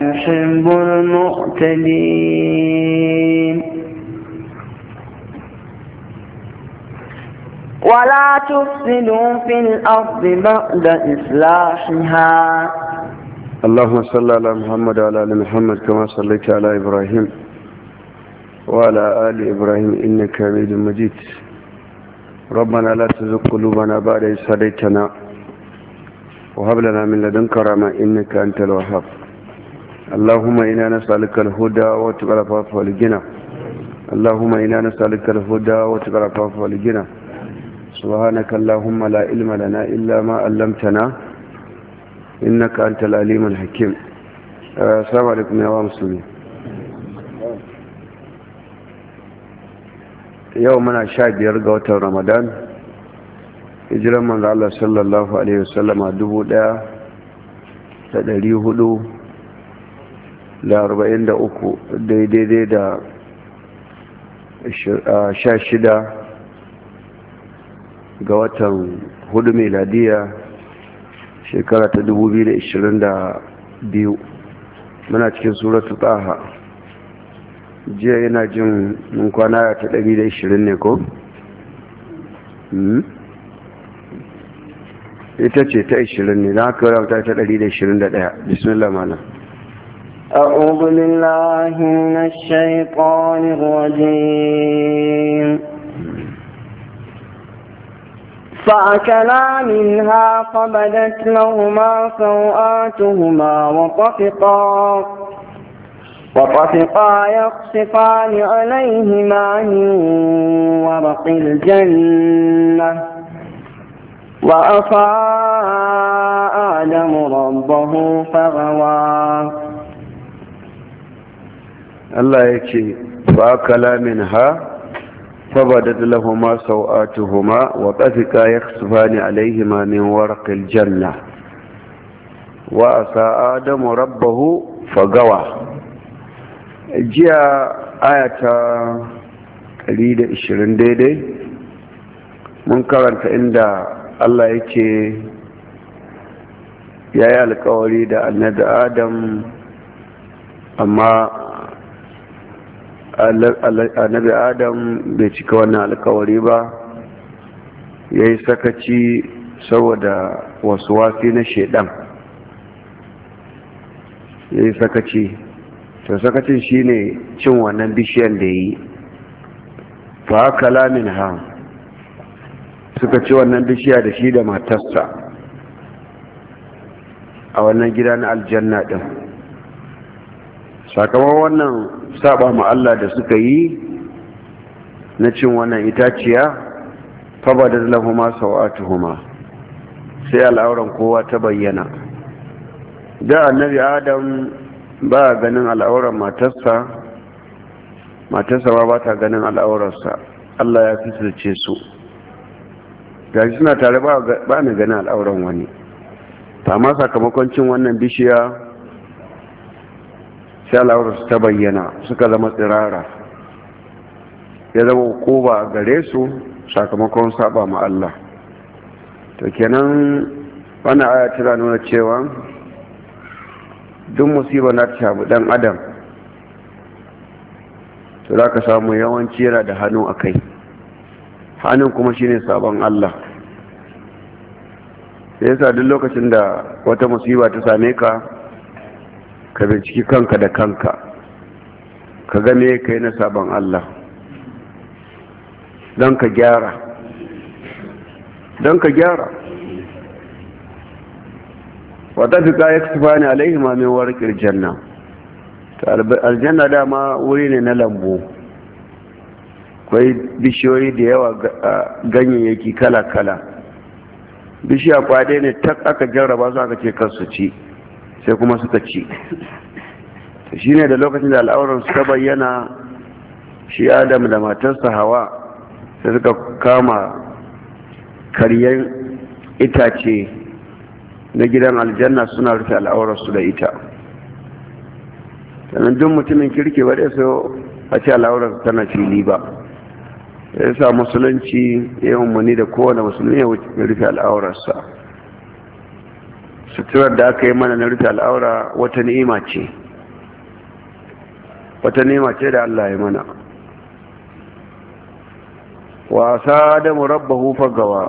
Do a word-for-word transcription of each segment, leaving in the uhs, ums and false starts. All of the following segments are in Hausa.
يحب المعتدين ولا تفسدوا في الأرض بعد إصلاحها. اللهم صل على محمد وعلى آل محمد كما صليت على إبراهيم وعلى آل إبراهيم إنك حميد مجيد. ربنا لا تزغ قلوبنا بعد إذ هديتنا وهب لنا من لدنك رحمة إنك أنت الوهاب. اللهم إنا نسألك الهدى وتقى العفاف والغنى. اللهم إنا نسألك الهدى وتقى العفاف والغنى. سبحانك اللهم لا علم لنا إلا ما علمتنا إنك أنت العليم الحكيم. السلام عليكم يا مسلمين. يومنا شابير قوة رمضان hijiran manzo Allah sallallahu alaihi wasallam a dubu ɗaya da ɗari hudu da arba'in da uku daidai da sha shida ga watan hudu miladiya shekara ta dubu biyu da ishirin da biyu. Muna cikin suratu taha. Jiya yana jin mun kwana ta ɗari da ishirin ne ko? ita ce ta ishirin ne na haka wadda ta ɗari da ishirin da ɗaya. Bismillah mana. أعوذ بالله من الشيطان الرجيم. فأكلا منها فبدت لهما سوآتهما وطفقا وطفقا يخصفان عليهما من ورق الجنة وعصى آدم ربه فغوى. الله يكي فأكلا منها فبدت لهما سوآتهما وطفقا يخصفان عليهما من ورق الجنة وعصى آدم ربه فغوى. جاء آية قليل عشرين ديدي من karanta inda Allah yake ya yi alkawari da annabi Adam, amma annabi Adam bai cika wannan alkawari ba, ya yi sakaci saboda wasu wasi na shedan, ya yi sakaci. To sakacin shi ne cin wannan bishiyan da yi. Fa kala min ha, suka ci wannan bishiya da shi da matarsa a wannan gida na aljanna din. Sakamakon wannan saba ma Allah da suka yi na cin wannan itaciya, fabadar lahuma sawatuhuma, sai al'auran kowa ta bayyana. Da annabi Adam ba ganin al'auran matarsa, matarsa ba ba ta ganin al'aurarsa. Allah ya fitarce su, gashi suna tare ba ni ganin al'auran wani. Amma sakamakon cin wannan bishiya sai al'aurarsu ta bayyana, suka zama tsirara, ya zama hukuma gare su sakamakon saba ma Allah. To kenan wannan aya tana nuna cewa duk musiba na ta shafi dan adam, to za ka samu yawanci yana da hannu a kai. Hannun kuma shine sabon Allah. Sai yasa duk lokacin da wata musiba ta same ka, ka binciki kanka da kanka, ka ga me kai na sabon Allah, don ka gyara don ka gyara wata fi kayan tufani alaihi mamin warkar janna. Aljanna dama wuri ne na lambu, akwai bishiyoyi da yawa, ganyayyaki kala-kala. Bishiya kwade ne tak aka jarraba su aka ce kansu ci, sai kuma suka ci. Shi ne da lokacin da al'auran suka bayyana, shi Adam da matarsa Hawa sai suka kama karyan itace na gidan aljanna suna rufe al'aurarsu da ita. sannan duk mutumin kirki ba da so a ce al'aurarsa tana fili ba. ya sa musulunci ya umarni da kowane musulmi ya rufe al'aurarsa. suturar da aka yi mana na rufe al'aura wata ni'ima ce, wata nema ce da Allah ya mana. wa sadamu rabbahu fagawa,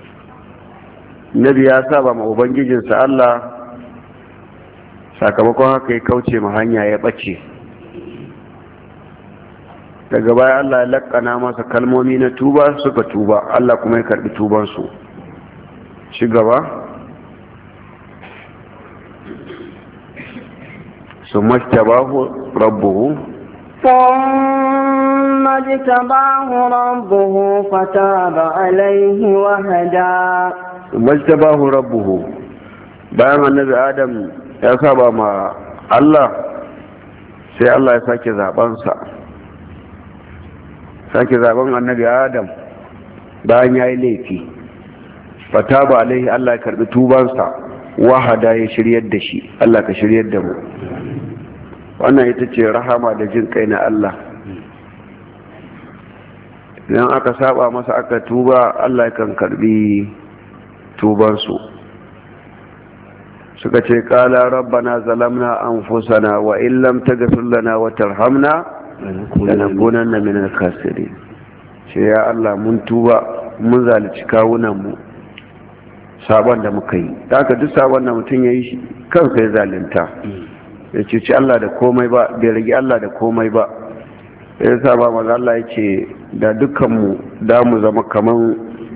nabi ya saba ma ubangijinsa Allah, sakamakon haka ya kauce ma hanya ya bace. daga baya Allah ya lakkana masa kalmomi na tuba, suka tuba, Allah kuma ya karbi tubansu. shi gaba su majtabahu rabbuhu ثم اجتباه ربه فتاب عليه وهدى majtabahu rabbuhu, bayan annabi Adam ya saba ma Allah, sai Allah ya sake zabansa sake zaben annabi Adam bayan ya yi laifi. fataba alaihi, Allah ya karbi tubansa, wahada ya shiryar da shi. Allah ka shiryar da mu. wannan ita ce rahama da jin kai na Allah. idan aka saba masa aka tuba, Allah kan karbi tubansu. suka ce qala rabbana zalamna anfusana wa in lam taghfir lana wa tarhamna lanakunanna minal khasirin. ce ya Allah mun tuba, mun zalunci kawunan mu sabon da muka yi. da aka duk sabon da mutum ya yi kansa ya zalunta, ya cuci Allah da komai ba, bai rage Allah da komai ba. ya sa ba maza Allah ya ce da dukkanmu da mu zama kaman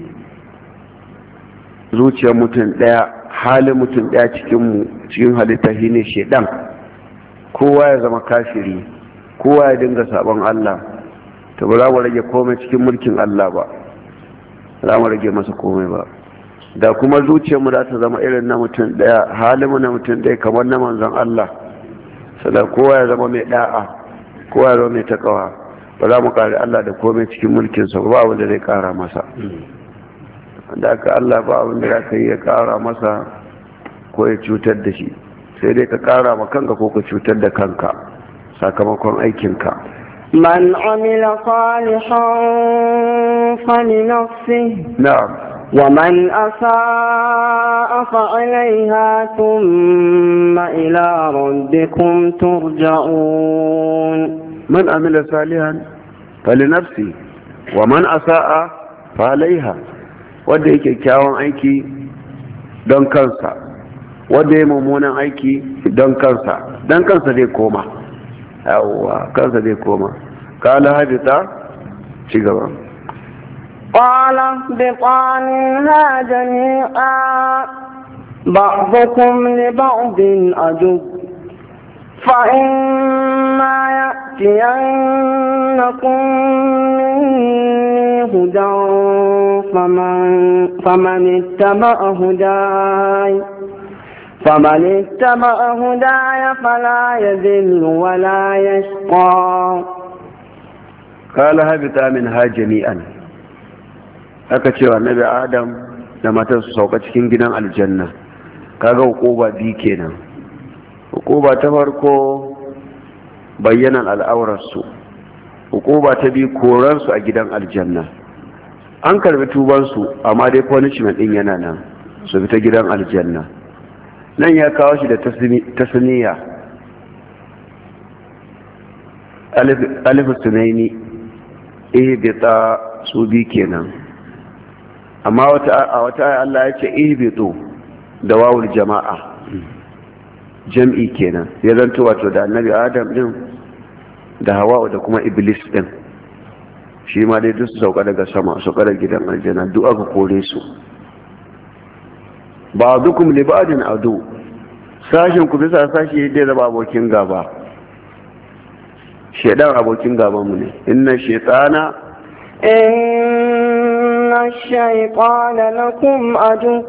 zuciyar mutum ɗaya, halin mutum ɗaya cikinmu, cikin halitta shi ne shaidan. kowa ya zama kafiri, kowa ya dinga sabon Allah, ta ba za mu rage komai cikin mulkin Allah ba, za mu rage masa komai ba. da kuma zuciyarmu za ta zama irin na mutum ɗaya, halinmu na mutum ɗaya kamar na manzon Allah, sannan kowa ya zama mai ɗa'a, kowa ya zama mai takawa, ba za mu kare Allah da komai cikin mulkinsa ba, wanda zai kara masa. da aka Allah ba abin da za ka yi ya kara masa ko ya cutar da shi, sai dai ka kara ma kanka ko ka cutar da kanka sakamakon aikinka. man amila salihan falinafsihi na'am ومن أساء فعليها ثم إلى ربكم ترجعون. من عمل صالحا فلنفسه ومن أساء فعليها. wanda yake kyawun aiki don kansa, wanda ya mummunan aiki don kansa, don kansa zai koma. yawwa kansa zai koma. kala hadita ci gaba. قال اهبطا منها جميعا بعضكم لبعض عدو فإما يأتينكم مني هدى فمن, فمن اتبع هداي فمن اتبع هداي فلا يذل ولا يشقى. قال هبطا منها جميعا. aka cewa annabi Adam da matarsa sauka cikin gidan aljanna. kaga hukuba biyu kenan. hukuba ta farko bayyanan al'aurarsu, hukuba ta biyu korarsu a gidan aljanna. an karbi tubansu, amma dai punishment din yana nan, su fita gidan aljanna. nan ya kawo shi da tasniya, alif sunaini, ihbita, su bi kenan. amma a wata aya Allah ya ce ihbitu da wawul jama'a, jam'i kenan. ya zanto wato da annabi Adam din da Hawwa da kuma Iblis din, shi ma dai duk su sauka daga sama, sauka daga gidan aljanna, duk aka kore su. ba'dukum li ba'din adu, sashin ku bisa sashi dai zama abokin gaba. shedan abokin gaban mu ne. inna shaytana الشيطان لكم عدو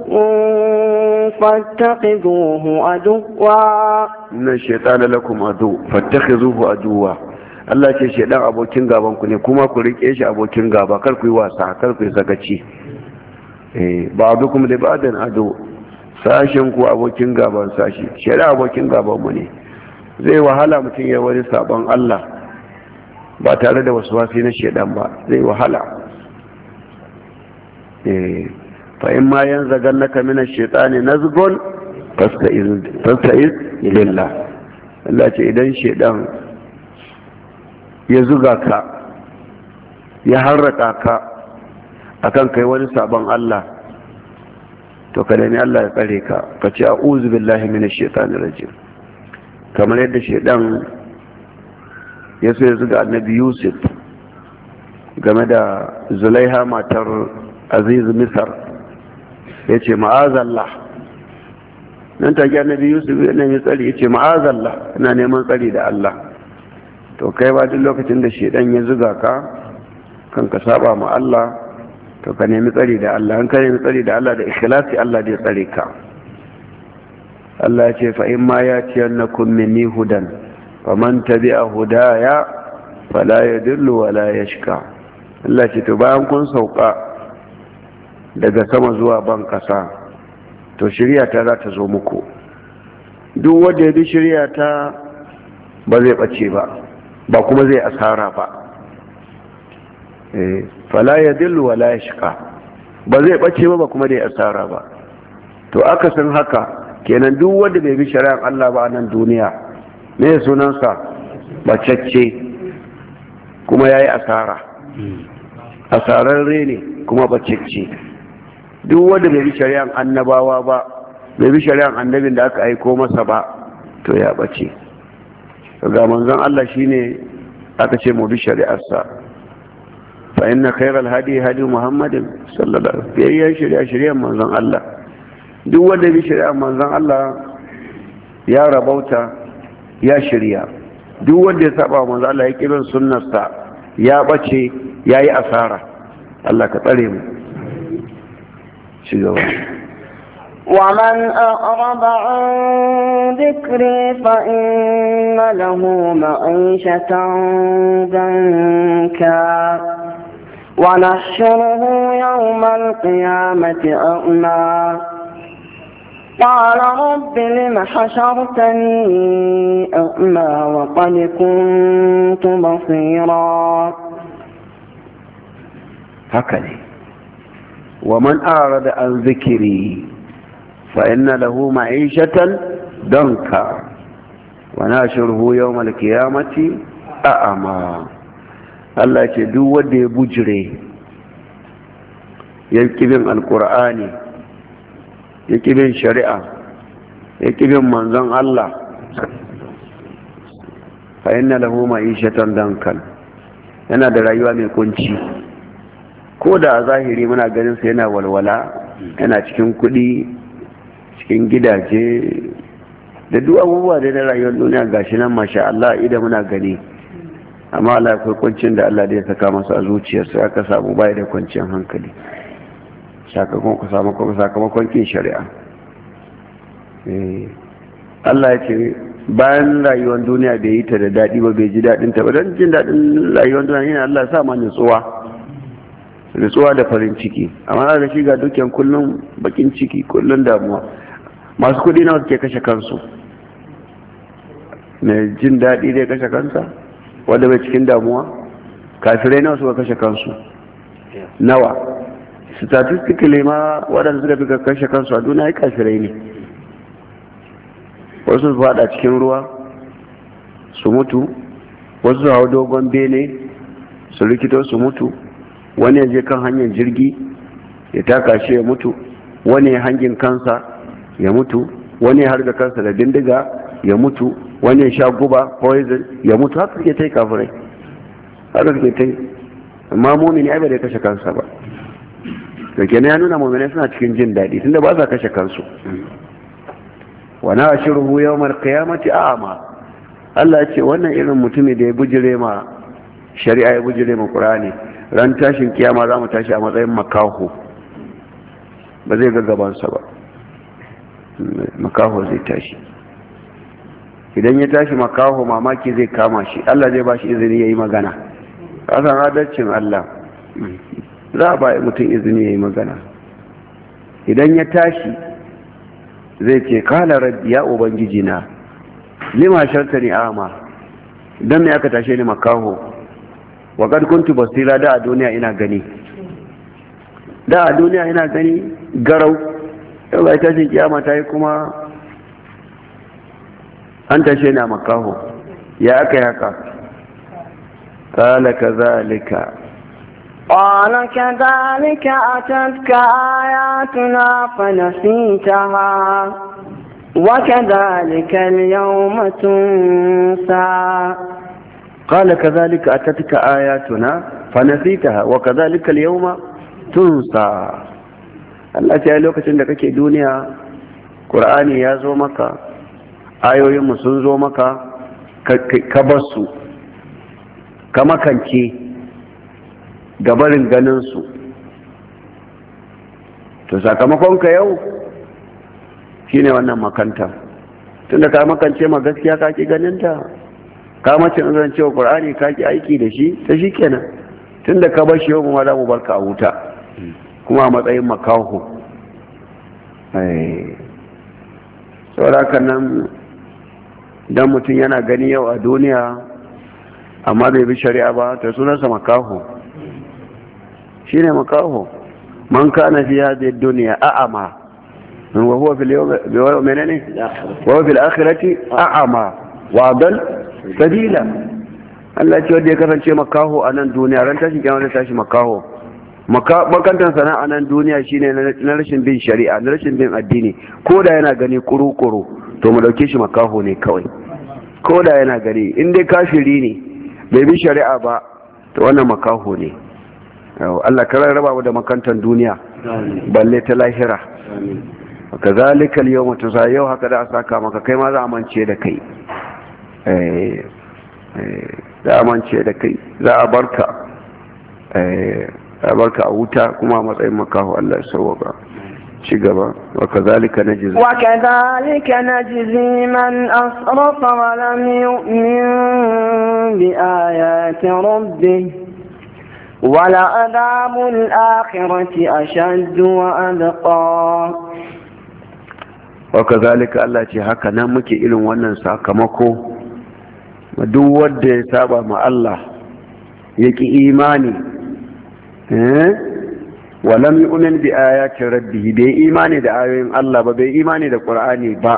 فاتخذوه عدوا إن الشيطان لكم عدو فاتخذوه عدوا. Allah ce shedan abokin gaban ku ne, kuma ku rike shi abokin gaba, kar ku yi wasa, kar ku yi sakaci. eh ba'dukum li ba'din adu, sashin ku abokin gaban sashi. shedan abokin gaban mu ne. zai wahala mutum ya wani sabon Allah ba tare da wasu wasi na shedan ba, zai wahala. fa'in ma yan zagar na kaminar shaitani na zugon fasta'iz lillah. Allah ce idan shaidan ya zuga ka ya harraka ka akan kai wani sabon Allah, to ka nemi Allah ya tsare ka ka ce a'udhu billahi minash shaitanir rajim, kamar yadda shaidan ya so ya zuga annabi Yusuf game da Zulaiha matar Aziz Misar, ya ce ma'azallah, nan take annabi Yusuf ya nemi tsari, ya ce ma'azallah, ina neman tsari da Allah. To kai ba duk lokacin da shaidan ya zuga ka kan ka saba ma Allah, to ka nemi tsari da Allah. An ka nemi tsari da Allah da ikhlasi, Allah zai tsare ka. Allah ya ce fa in ma yatiyannakum minni hudan faman tabi'a hudaya fala yadillu wala yashqa. Allah ce to bayan kun sauka daga sama zuwa ban kasa, to shari'a ta za ta zo muku. Duk wanda ya bi shari'a ta ba zai bace ba, ba kuma zai asara ba. Eh, fala yadillu wala yashqa, ba zai bace ba ba kuma zai asara ba. To aka san haka kenan, duk wanda bai bi shari'ar Allah ba a nan duniya, me sunansa? Bacacce, kuma yayi asara. Asararre ne kuma bacacce. Duk wanda bai bi shari'ar annabawa ba, bai bi shari'ar annabin da aka aiko masa ba, to ya bace. Ga manzon Allah shine aka ce mu bi shari'arsa. Fa inna khayral hadi hadi Muhammadin sallallahu alaihi wasallam. Yayin shari'a shari'ar manzon Allah. Duk wanda bi shari'ar manzon Allah ya rabauta, ya shirya. Duk wanda ya saba manzon Allah ya kiran sunnarsa, ya bace, yayi asara. Allah ka tsare mu. Shigaba. ومن أعرض عن ذكري فإن له معيشة ضنكا ونحشره يوم القيامة أعمى قال رب لم حشرتني أعمى وقد كنت بصيرا. هكذا ومن أعرض عن ذكري فإن له معيشة ضنكا ونحشره يوم القيامة أعمى. Allah ce duk wanda ya bujire ya kibin alkur'ani, ya kibin shari'a, ya kibin manzon Allah, fa inna lahu ma'ishatan dankan, yana da rayuwa mai kunci. Ko da a zahiri muna ganin sa yana walwala, yana cikin kuɗi, cikin gidaje da duk abubuwa da na rayuwar duniya gashi nan masha Allah idan muna gani, amma Allah akwai kwancin da Allah da ya saka masa a zuciyarsa, aka samu bai da kwanciyar hankali sakamakon kin shari'a. Allah ya ce bayan rayuwar duniya bai yi ta da daɗi ba, bai ji daɗin ta ba, don jin daɗin rayuwar duniya yana Allah sa ma nutsuwa nutsuwa da farin ciki. amma na da shi ga dukkan kullum bakin ciki, kullum damuwa. Masu kuɗi nawa suke kashe kansu? mai jin daɗi zai kashe kansa? wanda bai cikin damuwa? Kafirai nawa suka kashe kansu? Nawa? Statistically ma waɗanda suka fi kashe kansu a duniya ya kafirai ne. Wasu su faɗa cikin ruwa su mutu, wasu su hau dogon bene su rikito su mutu, wani ya je kan hanyar jirgi ya taka shi ya mutu, wani ya hangin kansa ya mutu, wani ya harga kansa da bindiga ya mutu, wani ya sha guba poison ya mutu. Haka suke ta yi kafirai, haka suke ta yi. Amma mumini ai ba da kashe kansa ba. da kenan ya nuna mu'minai suna cikin jin daɗi tunda ba sa kashe kansu. wa na'shuruhu yawmal qiyamati a'ma. Allah ya ce wannan irin mutumi da ya bujire ma shari'a, ya bujire ma Qur'ani, ran tashin kiyama za mu tashi a matsayin makaho, ba zai ga gabansa ba. Makaho zai tashi. Idan ya tashi makaho, mamaki zai kama shi, Allah zai ba shi izini ya yi magana. Kasan adalcin Allah, za a ba mutum izini ya yi magana. Idan ya tashi zai ce kala rabbi ya ubangiji na lima shartani ama, dan me aka tashe ni makaho, wa qad kuntu basira, da a duniya ina gani da a duniya ina gani garau, yau ga tashin kiyama ta yi kuma an tashe ni a makaho, ya aka yi haka? قال كذلك قال كذلك أتتك آياتنا فنسيتها وكذلك اليوم تنسى قال كذلك أتتك آياتنا فنسيتها وكذلك اليوم تنسى. Allah ta yi lokacin da kake duniya ƙur'ani ya zo maka, ayoyinmu sun zo maka, ka basu ka makance gabarin ganinsu, to sakamakon ka yau shine wannan makanta. Tunda ka makance ma gaskiya ka ki ganinta, ka mace zan cewa ƙur'ani ka ki aiki da shi, ta shi kenan. Tunda ka bar shi yau mu ma za mu barka a wuta kuma a matsayin makaho. Saboda haka nan dan mutum yana gani yau a duniya amma bai bi shari'a ba, ta sunansa makaho, shine makaho. Man kana fi hadhihi dunya a'ama wa huwa fil yawmi menene wa huwa fil akhirati a'ama wa dal sabila. Allah ce wanda ya kasance makaho a nan duniya, ran tashi kiyama zai tashi makaho. Makantar sana'a nan duniya shine na rashin bin shari'a, na rashin bin addini. Ko da yana gani kuru-kuru to mu dauke shi makaho ne kawai. Ko da yana gani, in dai kafiri ne bai bi shari'a ba to wannan makaho ne. Allah ka raba mu da makantar duniya balle ta lahira. Kazalika al-yawma tusa, yau haka da a saka maka, kai ma za a mance da kai. Eh za a mance da kai, za a barka a barka a wuta kuma a matsayin makaho. Allah ya sauwaka. ci gaba. wa kazalika najzi wa kadhalika najzi man asrafa wa lam yu'min bi ayati rabbih wa la adabul akhirati ashaddu wa adqa. wa kazalika Allah ce haka nan muke irin wannan sakamako duk wanda ya saba ma Allah yaki imani eh walam yu'min bi ayati rabbih, bai imani da ayoyin Allah ba, bai imani da Qur'ani ba.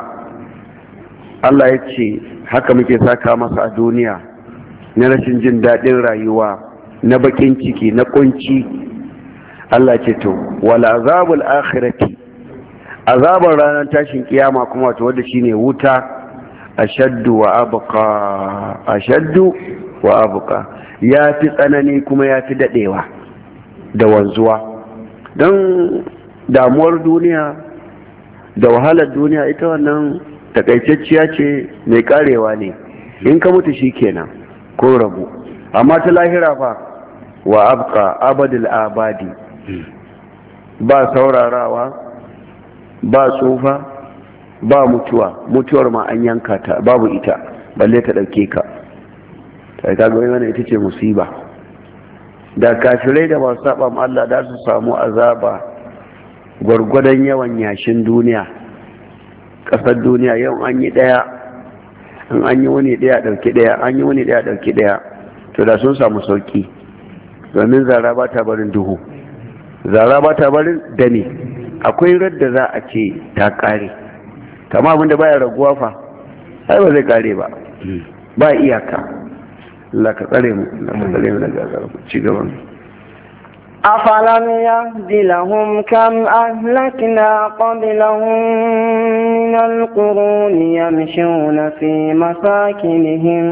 Allah ya ce haka muke saka masa a duniya na rashin jin daɗin rayuwa, na bakin ciki, na kunci. Allah ce to wala azabul akhirati, azabar ranar tashin kiyama kuma wato wanda shine wuta, ashaddu wa abqa, ashaddu wa abqa, ya fi tsanani kuma ya fi dadewa da wanzuwa. don damuwar duniya da wahalar duniya ita wannan takaitacciya ce, mai karewa ne, in ka mutu shi kenan ko rabu. amma ta lahira fa wa abqa abadul abadi, ba saurarawa, ba tsufa, ba mutuwa. mutuwar ma an yanka ta, babu ita balle ta dauke ka. sai ka ga wannan ita ce musiba. da kafirai da masu saba ma Allah da su samu azaba gwargwadon yawan yashin duniya. Kasar duniya yau an yi daya, an an yi wani daya dauki daya, an yi wani daya dauki daya, to da sun samu sauki. domin zara ba ta barin duhu, zara ba ta barin dane. akwai radda za a ce ta kare, kama abinda baya raguwa fa ai ba zai kare ba, ba iyaka. Allah ka tsare mu, Allah ka tsare mu daga azaba. Ci gaba. أفلم يهد لهم كم أهلكنا قبلهم من القرون يمشون في مساكنهم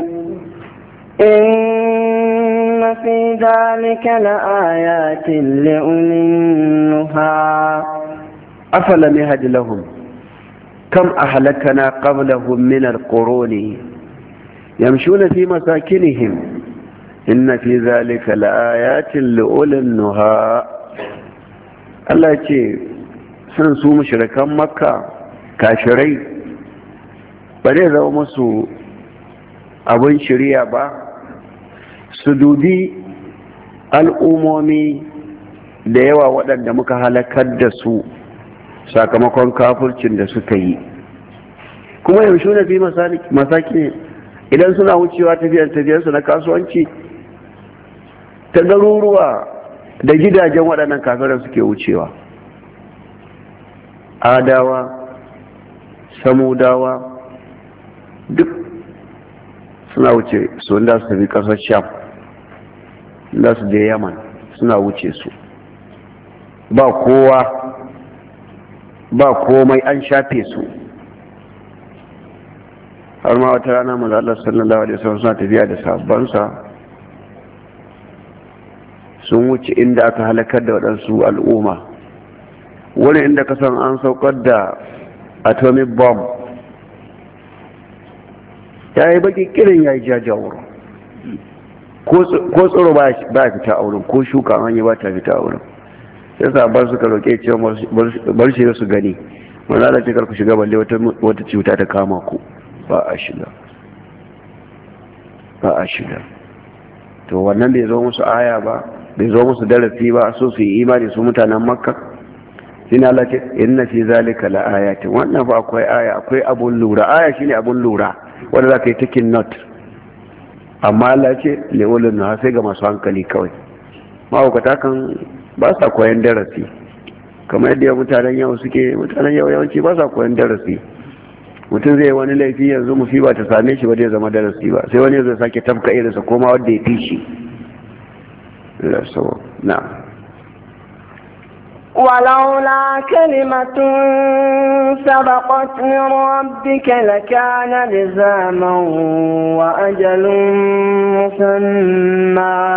إن في ذلك لآيات لأولي النهى. أفلم يهد لهم كم أهلكنا قبلهم من القرون يمشون في مساكنهم إن في ذلك لآيات لأولي النهى. Allah ce sun su mushrikan Makka kafirai ba zai zama musu abin shirya ba su dubi al'ummomi da yawa waɗanda muka halakar da su sakamakon kafircin da suka yi. kuma yaushe na fi masaki idan suna wucewa tafiyar tafiyarsu na kasuwanci ta garuruwa da gidajen waɗannan kafiran suke wucewa. Adawa, Samudawa duk suna wuce su wanda su tafi ƙasar Sham za su je Yaman suna wuce su, ba kowa ba komai, an shafe su. har ma wata rana manzo Allah sallallahu alaihi wasallam suna tafiya da sahabbansa sun wuce inda aka halakar da waɗansu al'umma, wani inda ka san an saukar da atomic bomb, ya yi baki kirin ya yi jajawar, ko tsoro ba ya fita a wurin, ko shuka an yi ba ta fita a wurin. sai sahabban suka roƙe cewa bar shi su gani, manzo Allah ce kar ku shiga balle wata cuta ta kama ku. ba a shiga ba a shiga to wannan bai zo musu aya ba, bai zo musu darasi ba, so su yi imani su mutanen Makka. Sina Allah ce inna fi zalika la ayatin, wannan fa akwai aya, akwai abun lura. Aya shine abun lura wanda za ka yi taking note, amma Allah ce le'ulun na sai ga masu hankali kawai. Mahaukata kan ba sa koyan darasi, kamar yadda mutanen yau suke. Mutanen yau yawanci ba sa koyan darasi. Mutum zai wani laifi yanzu musiba ta same shi ba zai zama darasi ba, sai wani zai sake tafka irinsa koma wanda ya fi shi. na ولولا كلمة سبقت من ربك لكان لزاما وأجل مسمى.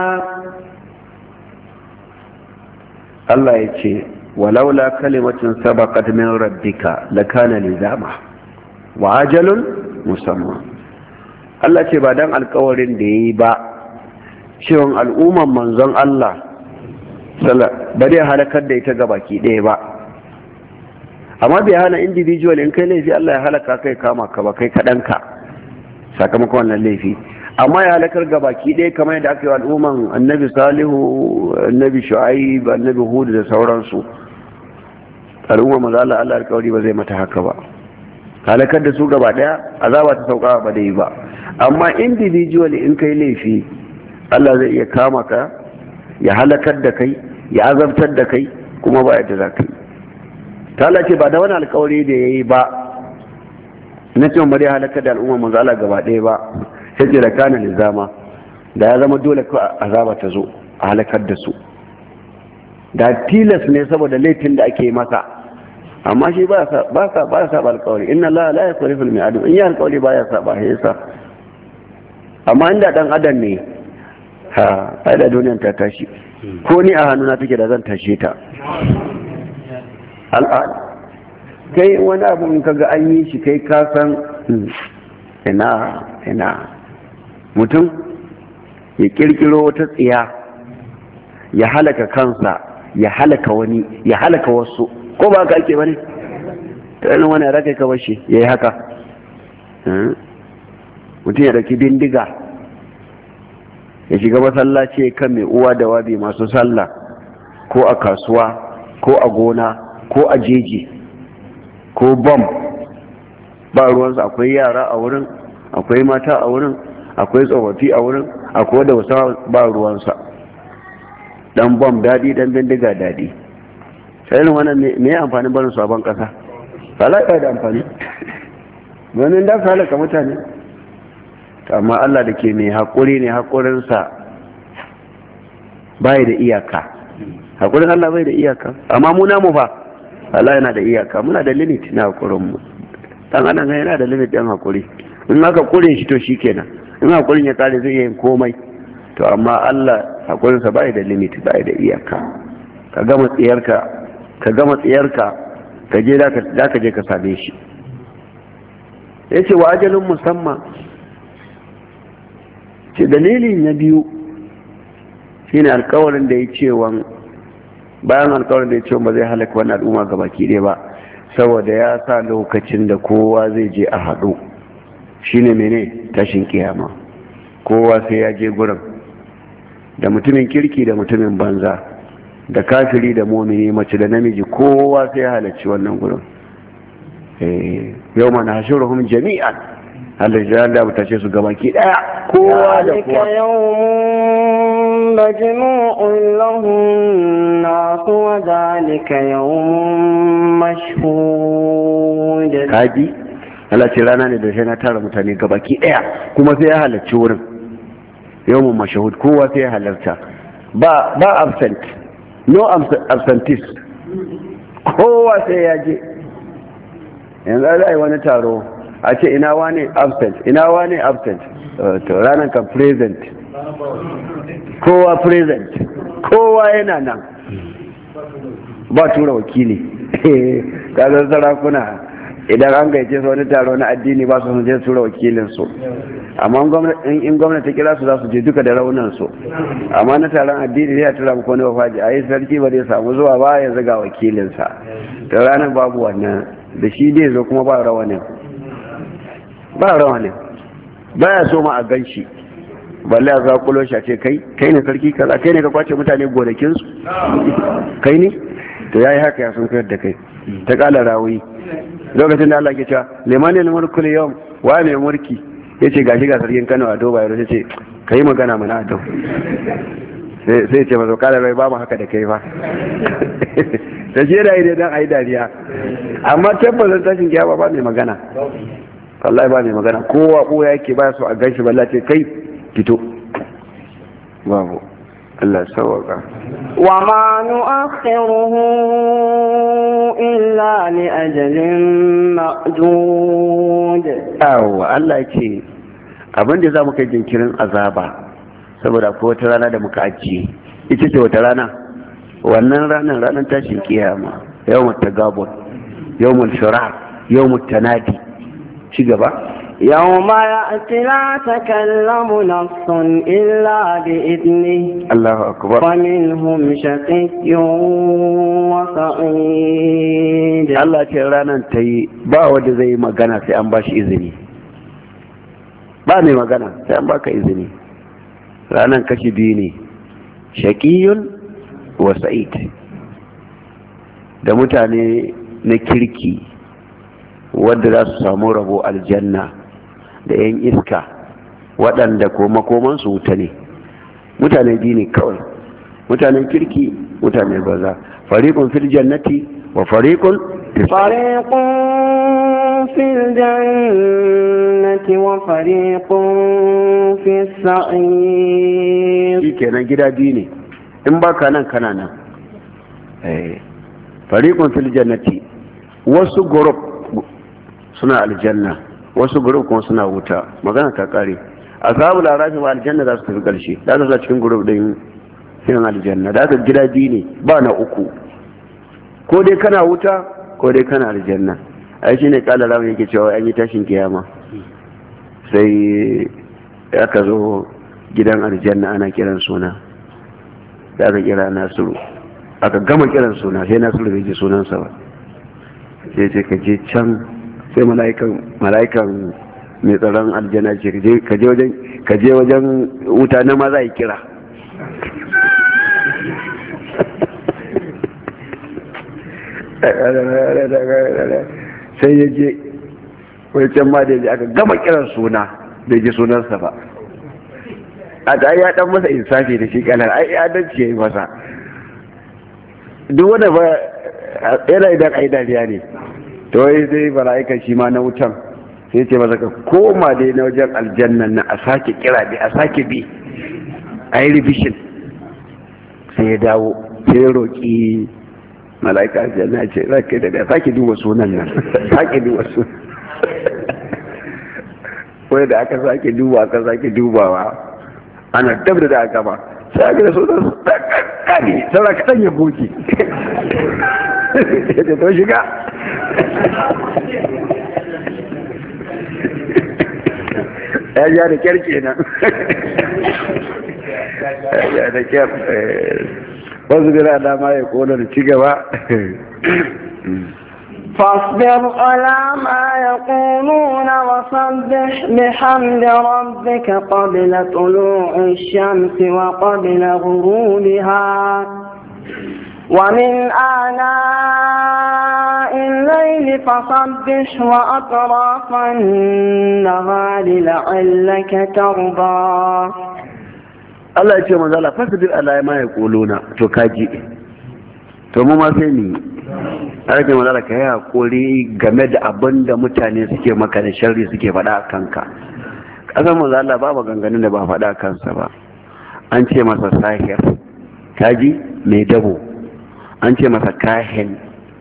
الله يقول ولولا كلمة سبقت من ربك لكان لزاما وأجل مسمى. Allah ce ba dan alkawarin da yayi ba cewa al'umman manzon Allah ba zai halakar da ita gabaki ɗaya ba, amma bai hana individual in kai laifi Allah ya halaka kai kama ka ba, kai kaɗanka sakamakon wannan laifi, amma ya halakar gabaki ɗaya kamar yadda aka yi wa al'umman annabi Salihu, annabi Shu'aib, annabi Hud da sauransu. Al'umman manzo Allah Allah alƙawari ba zai mata haka ba, halakar da su gaba ɗaya azaba ta sauka ba dai ba, amma individual in kai laifi Allah zai iya kama ka, ya halakar da kai, ya azabtar da kai, kuma ba yadda za ka yi. Ta ce ba da wani alkawari da ya yi ba na cewa ba dai halakar da al'umma manzo Allah gaba ɗaya ba, sai ce da kana nizama, da ya zama dole ko azaba ta zo a halakar da su, da tilas ne saboda laifin da ake masa, amma shi ba sa ba sa ba sa alkawari. Inna Allah la yukhlifu al-mi'ad, in ya alkawari ba ya saba yasa. Amma inda dan adam ne, ha ai da duniyar ta tashi, ko ni a hannuna take da zan tashe ta. al'ad kai wani abu in kaga an yi shi kai ka san ina ina mutum ya kirkiro wata tsiya ya halaka kansa, ya halaka wani, ya halaka wasu, ko ba ka ake bane? ta yanin wani raka ka bashi ya yi haka. mutum ya dauki bindiga ya shiga masallaci kan mai uwa da wabi masu sallah, ko a kasuwa, ko a gona, ko a jeji, ko bom, ba ruwansa. Akwai yara a wurin, akwai mata a wurin, akwai tsofaffi a wurin, akwai da wasa, ba ruwansa. Dan bom dadi, dan bindiga dadi. sai wannan me ya amfani barin sabon kasa? halaka da amfani wani da ka halaka mutane. Amma Allah da ke mai haƙuri ne, haƙurinsa bai da iyaka. Haƙurin Allah bai da iyaka, amma mu namu fa Allah yana da iyaka. Muna da limit na haƙurinmu. Dan adam yana da limit ɗin haƙuri. In aka ƙure shi to shikenan, in haƙurin ya kare zai yin komai. To amma Allah haƙurinsa bai da limit, bai da iyaka. Ka gama tsiyarka, ka gama tsiyarka, ka je da ka je ka same shi. Yace wa ajalin musamman. Ce dalili na biyu shine alkawarin da ya ce wan bayan alkawarin da ya ce ba zai halaka wani al'umma ga baki ɗaya ba, saboda ya sa lokacin da kowa zai je a haɗu, shine mene? Tashin kiyama. Kowa sai ya je gurin, da mutumin kirki da mutumin banza, da kafiri da mumini, mace da namiji, kowa sai ya halarci wannan gurin. yau mana hashuruhum jami'an, Allah ya da ta ce su gabaki daya, kowa da kowa. yawmun majmu'un lahum nas wa dhalika yawmun mashhud. Kaji Allah ce rana ne da sai na tara mutane gabaki daya, kuma sai ya halarci wurin. Yawmun mashhud, kowa sai ya halarta. ba ba absent, no absentist, kowa sai ya je. Yanzu za a yi wani taro a ce ina wane absent, ina wane absent, to ranar kan present, kowa present, kowa yana nan, ba tura wakili. Kazan sarakuna idan an gaice su wani taro na addini ba su je tura wakilinsu, amma in gwamnati kira su za su je duka da raunansu, amma na taron addini ne a tura muku wani wafaji a yi sarki ba zai samu zuwa ba ya zaga wakilinsa. ta ranar babu wannan, da shi ne zo kuma ba rawanin, ba rawanin ba ya so ma a gan shi, balle a zakulo shi a ce kai kai ne sarki kaza, kai ne ka kwace mutane gonakinsu, kai ne to ya yi haka ya sun kayar da kai. Ta kala rawi lokacin da Allah ke cewa limanin mulkul yau wa mai mulki, ya ce gashi ga sarkin Kano Ado Bayero, ya ce ka yi magana mana Ado, sai ce mazo kala rai ba mu haka da kai ba. Da shi yana yi dan a yi dariya, amma tabbatar tashin kiyama ba mai magana, wallahi ba mai magana, kowa kowa yake ba su a ganshi, balla ce kai fito babu. Allah sawaka. wa ma nu'akhiruhu illa li ajalin ma'dud. Awa Allah ce abin da za mu kai jinkirin azaba saboda ko wata rana da muka ajiye. Ita ce wata rana? Wannan ranar ranar tashin kiyama, yawmut tagabun, yawmul shura, yawmut tanadi. Ci gaba. يوم يأتي لا تكلم نفس إلا بإذنه الله أكبر ومنهم شقي وسعيد. الله تعالى تي با wanda zai magana sai an bashi izini, ba mai magana sai an baka izini. Ranan kashi biyu ne, shaqiyun wa sa'id, da mutane na kirki wanda za su samu rabo aljanna, da yan iska waɗanda ko makomansu wuta ne. Mutane biyu ne kawai, mutanen kirki, mutane baza. Fariqun fil jannati wa fariqun fariqun fil jannati wa fariqun fis sa'ir. Shi kenan gida biyu ne, in baka nan kana nan. Eh, fariqun fil jannati, wasu group suna aljanna, wasu group kuma suna wuta. Magana ta kare. Ashabul arafi ba aljanna za su tafi karshe, da su cikin group din yin aljanna. Da aka gida biyu ne, ba na uku, ko dai kana wuta ko dai kana aljanna. Ai shine kala rawi yake cewa an yi tashin kiyama, sai aka zo gidan aljanna ana kiran suna, da aka kira Nasiru, aka gama kiran suna sai Nasiru bai ji sunansa ba, sai ce ka je can, sai mala'ikan mala'ikan mai tsaron aljanna ce ka je wajen ka je wajen wuta na ma za yi kira. Sai ya je wai can ma da ya aka gama kiran suna bai ji sunansa ba. A ta ya dan masa insafi da shi kalar, ai ya dan ce masa duk wanda ba yana idan ai dariya ne. To wai sai mala'ikan shi ma na wutan sai ce masa ka koma dai na wajen aljannan na a sake kira bi a sake bi a yi revision. Sai ya dawo sai ya roƙi mala'ika aljanna ce za ka da sake duba sunan nan, sake duba sunan. Wai da aka sake duba aka sake dubawa ana dab da aka ba sai aka da sunan kane saura kaɗan ya goge. Ya ce to shiga. Ya ja da kyar kenan. Ya ja da kyar. Wasu bira dama ya kona da ci gaba. فاصبر على ما يقولون وسبح بحمد ربك قبل طلوع الشمس وقبل غروبها ومن آناء الليل فسبح وأطراف النهار لعلك ترضى. Allah ya ce manzo Allah fasbir ala ma yaquluna, to kaji to mu ma sai ni ake manzo Allah kai hakuri game da abin da mutane suke maka da sharri suke faɗa a kanka. Kasan manzo Allah ba maganganun da ba faɗa kansa ba. An ce masa sahir, kaji mai dabo, an ce masa kahin,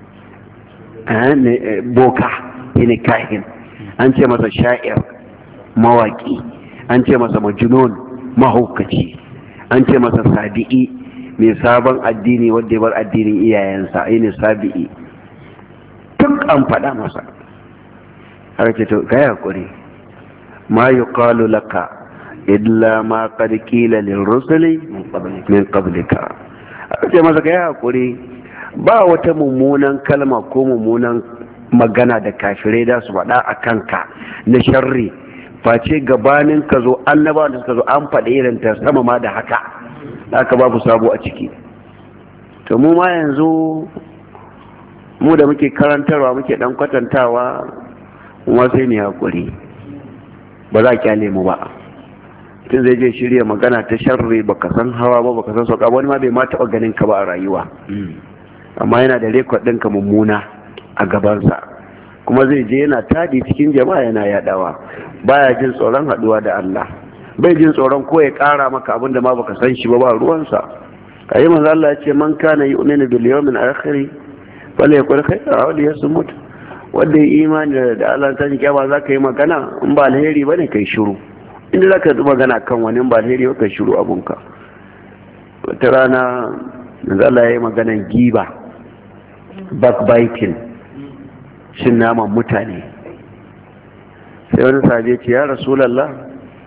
boka shine kahin, an ce masa sha'ir mawaki, an ce masa majnun mahaukaci, an ce masa sabi'i mai sabon addini wanda ya bar addinin iyayensa, ne sabi'i. Duk an faɗa masa. Har ce to kai hakuri, ma yuqalu laka illa ma qad qila lirrusuli min qablika. Har ce masa kai hakuri, ba wata mummunan kalma ko mummunan magana da kafirai da su faɗa a kanka na sharri face gabanin ka zo annabawan da suka zo an faɗi irin ta sama ma da haka, haka babu sabo a ciki. To mu ma yanzu mu da muke karantarwa muke dan kwatantawa kuma sai mu hakuri, ba za a kyale mu ba. Tun zai je shirya magana ta sharri baka san hawa ba baka san sauka, wani ma bai ma taɓa ganin ka ba a rayuwa, amma yana da rekod ɗinka mummuna a gabansa, kuma zai je yana tadi cikin jama'a yana yadawa, baya jin tsoron haɗuwa da Allah, bai jin tsoron ko ya ƙara maka abin da ma baka san shi ba ba ruwansa. Ayi manzo Allah ya ce man kana yu'minu bil yawmil akhir fala yaqul khayran aw liyasmut. Wanda ya imani da Allah ta ji kiyama zaka yi magana, in ba alheri bane kai shiru, inda zaka yi magana kan wani in ba alheri ba kai shiru abunka. Wata rana manzo Allah ya yi maganan giba, backbiting, cin naman mutane. Sai wani sahabi ce ya Rasulullah,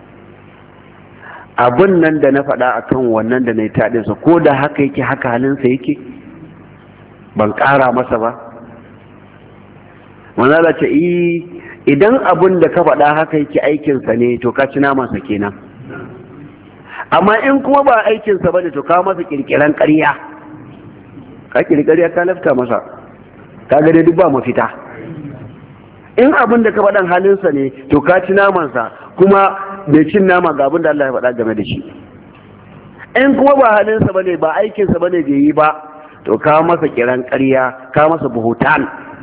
abun nan da na faɗa akan wannan da na yi taɗinsa ko da haka yake haka halinsa yake, ban ƙara masa ba. Manzala ce idan abun da ka faɗa haka yake aikinsa ne to ka ci namansa kenan, amma in kuma ba aikinsa ba ne to ka masa ƙirƙiran ƙarya, ka ƙirƙirar ka lafta masa, ka gane duk ba mafita. In abun da ka faɗan halinsa ne to ka ci namansa, kuma bai cin nama ga abin da Allah ya faɗa game da shi. In kuma ba halinsa bane ba aikinsa bane bai yi ba to ka masa kiran ƙarya, ka masa buhutan.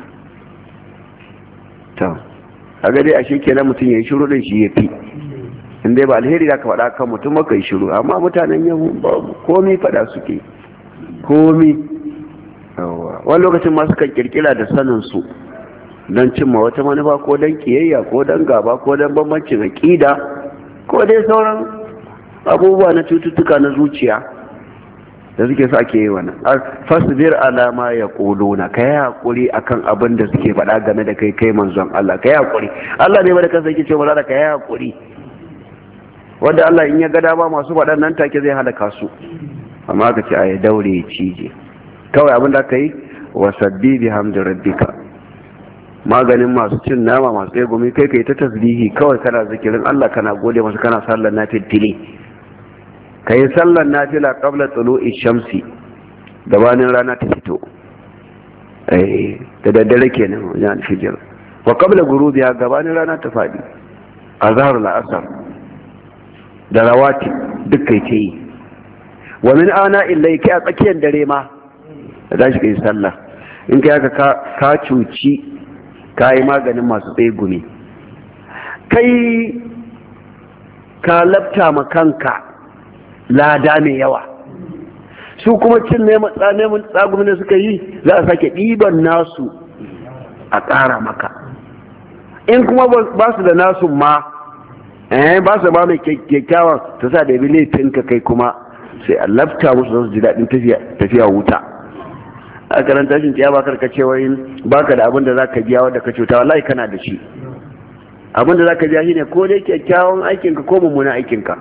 To kaga dai ashe kenan mutum yayi shiru din shi yafi, in dai ba alheri da ka faɗa kan mutum ba kai shiru. Amma mutanen yau komai faɗa suke, komai. Wani lokacin ma sukan kirkira da sanin su don cimma wata manufa, ko don kiyayya ko don gaba ko don bambancin aƙida ko dai sauran abubuwa na cututtuka na zuciya da suke sa ake yi wannan. Fasbir ala ma yaquluna, kai hakuri akan abin da suke faɗa game da kai kai manzon Allah, kai hakuri. Allah ne ba da kansa yake cewa da kai hakuri, wanda Allah in ya ga dama masu faɗan nan take zai halaka su, amma ka ce ai daure ya cije. Kawai abin da aka yi wasabbi bihamdi rabbika, maganin masu cin nama masu tsaye gumi kai kai ta tasbihi kawai, kana zikirin Allah kana gode masa, kana sallar nafila. Kai sallar nafila qabla tulu'i shamsi, gabanin rana ta fito, eh da daddare kenan wajen alfijir, wa qabla ghurubiha, gabanin rana ta fadi, azhar al-asr da rawati duk kai ta yi. Wa min ana illai, kai a tsakiyar dare ma da shi kai sallah. In kai haka ka cuci, ka yi maganin masu tsaye gumi, kai ka labta ma kanka lada mai yawa. Su kuma cin neman tsagumi da suka yi za a sake ɗiban nasu a ƙara maka. In kuma ba su da nasu ma eh ba su ba mai kyakkyawan ta sa da bi laifinka kai kuma sai a labta musu za su ji daɗin tafiya wuta. A karanta shi ya bakar ka cewa baka da abin da zaka biya wanda ka cuta, wallahi kana da shi. Abin da zaka biya shine ko dai kyakkyawan aikin ka ko mummunan aikin ka.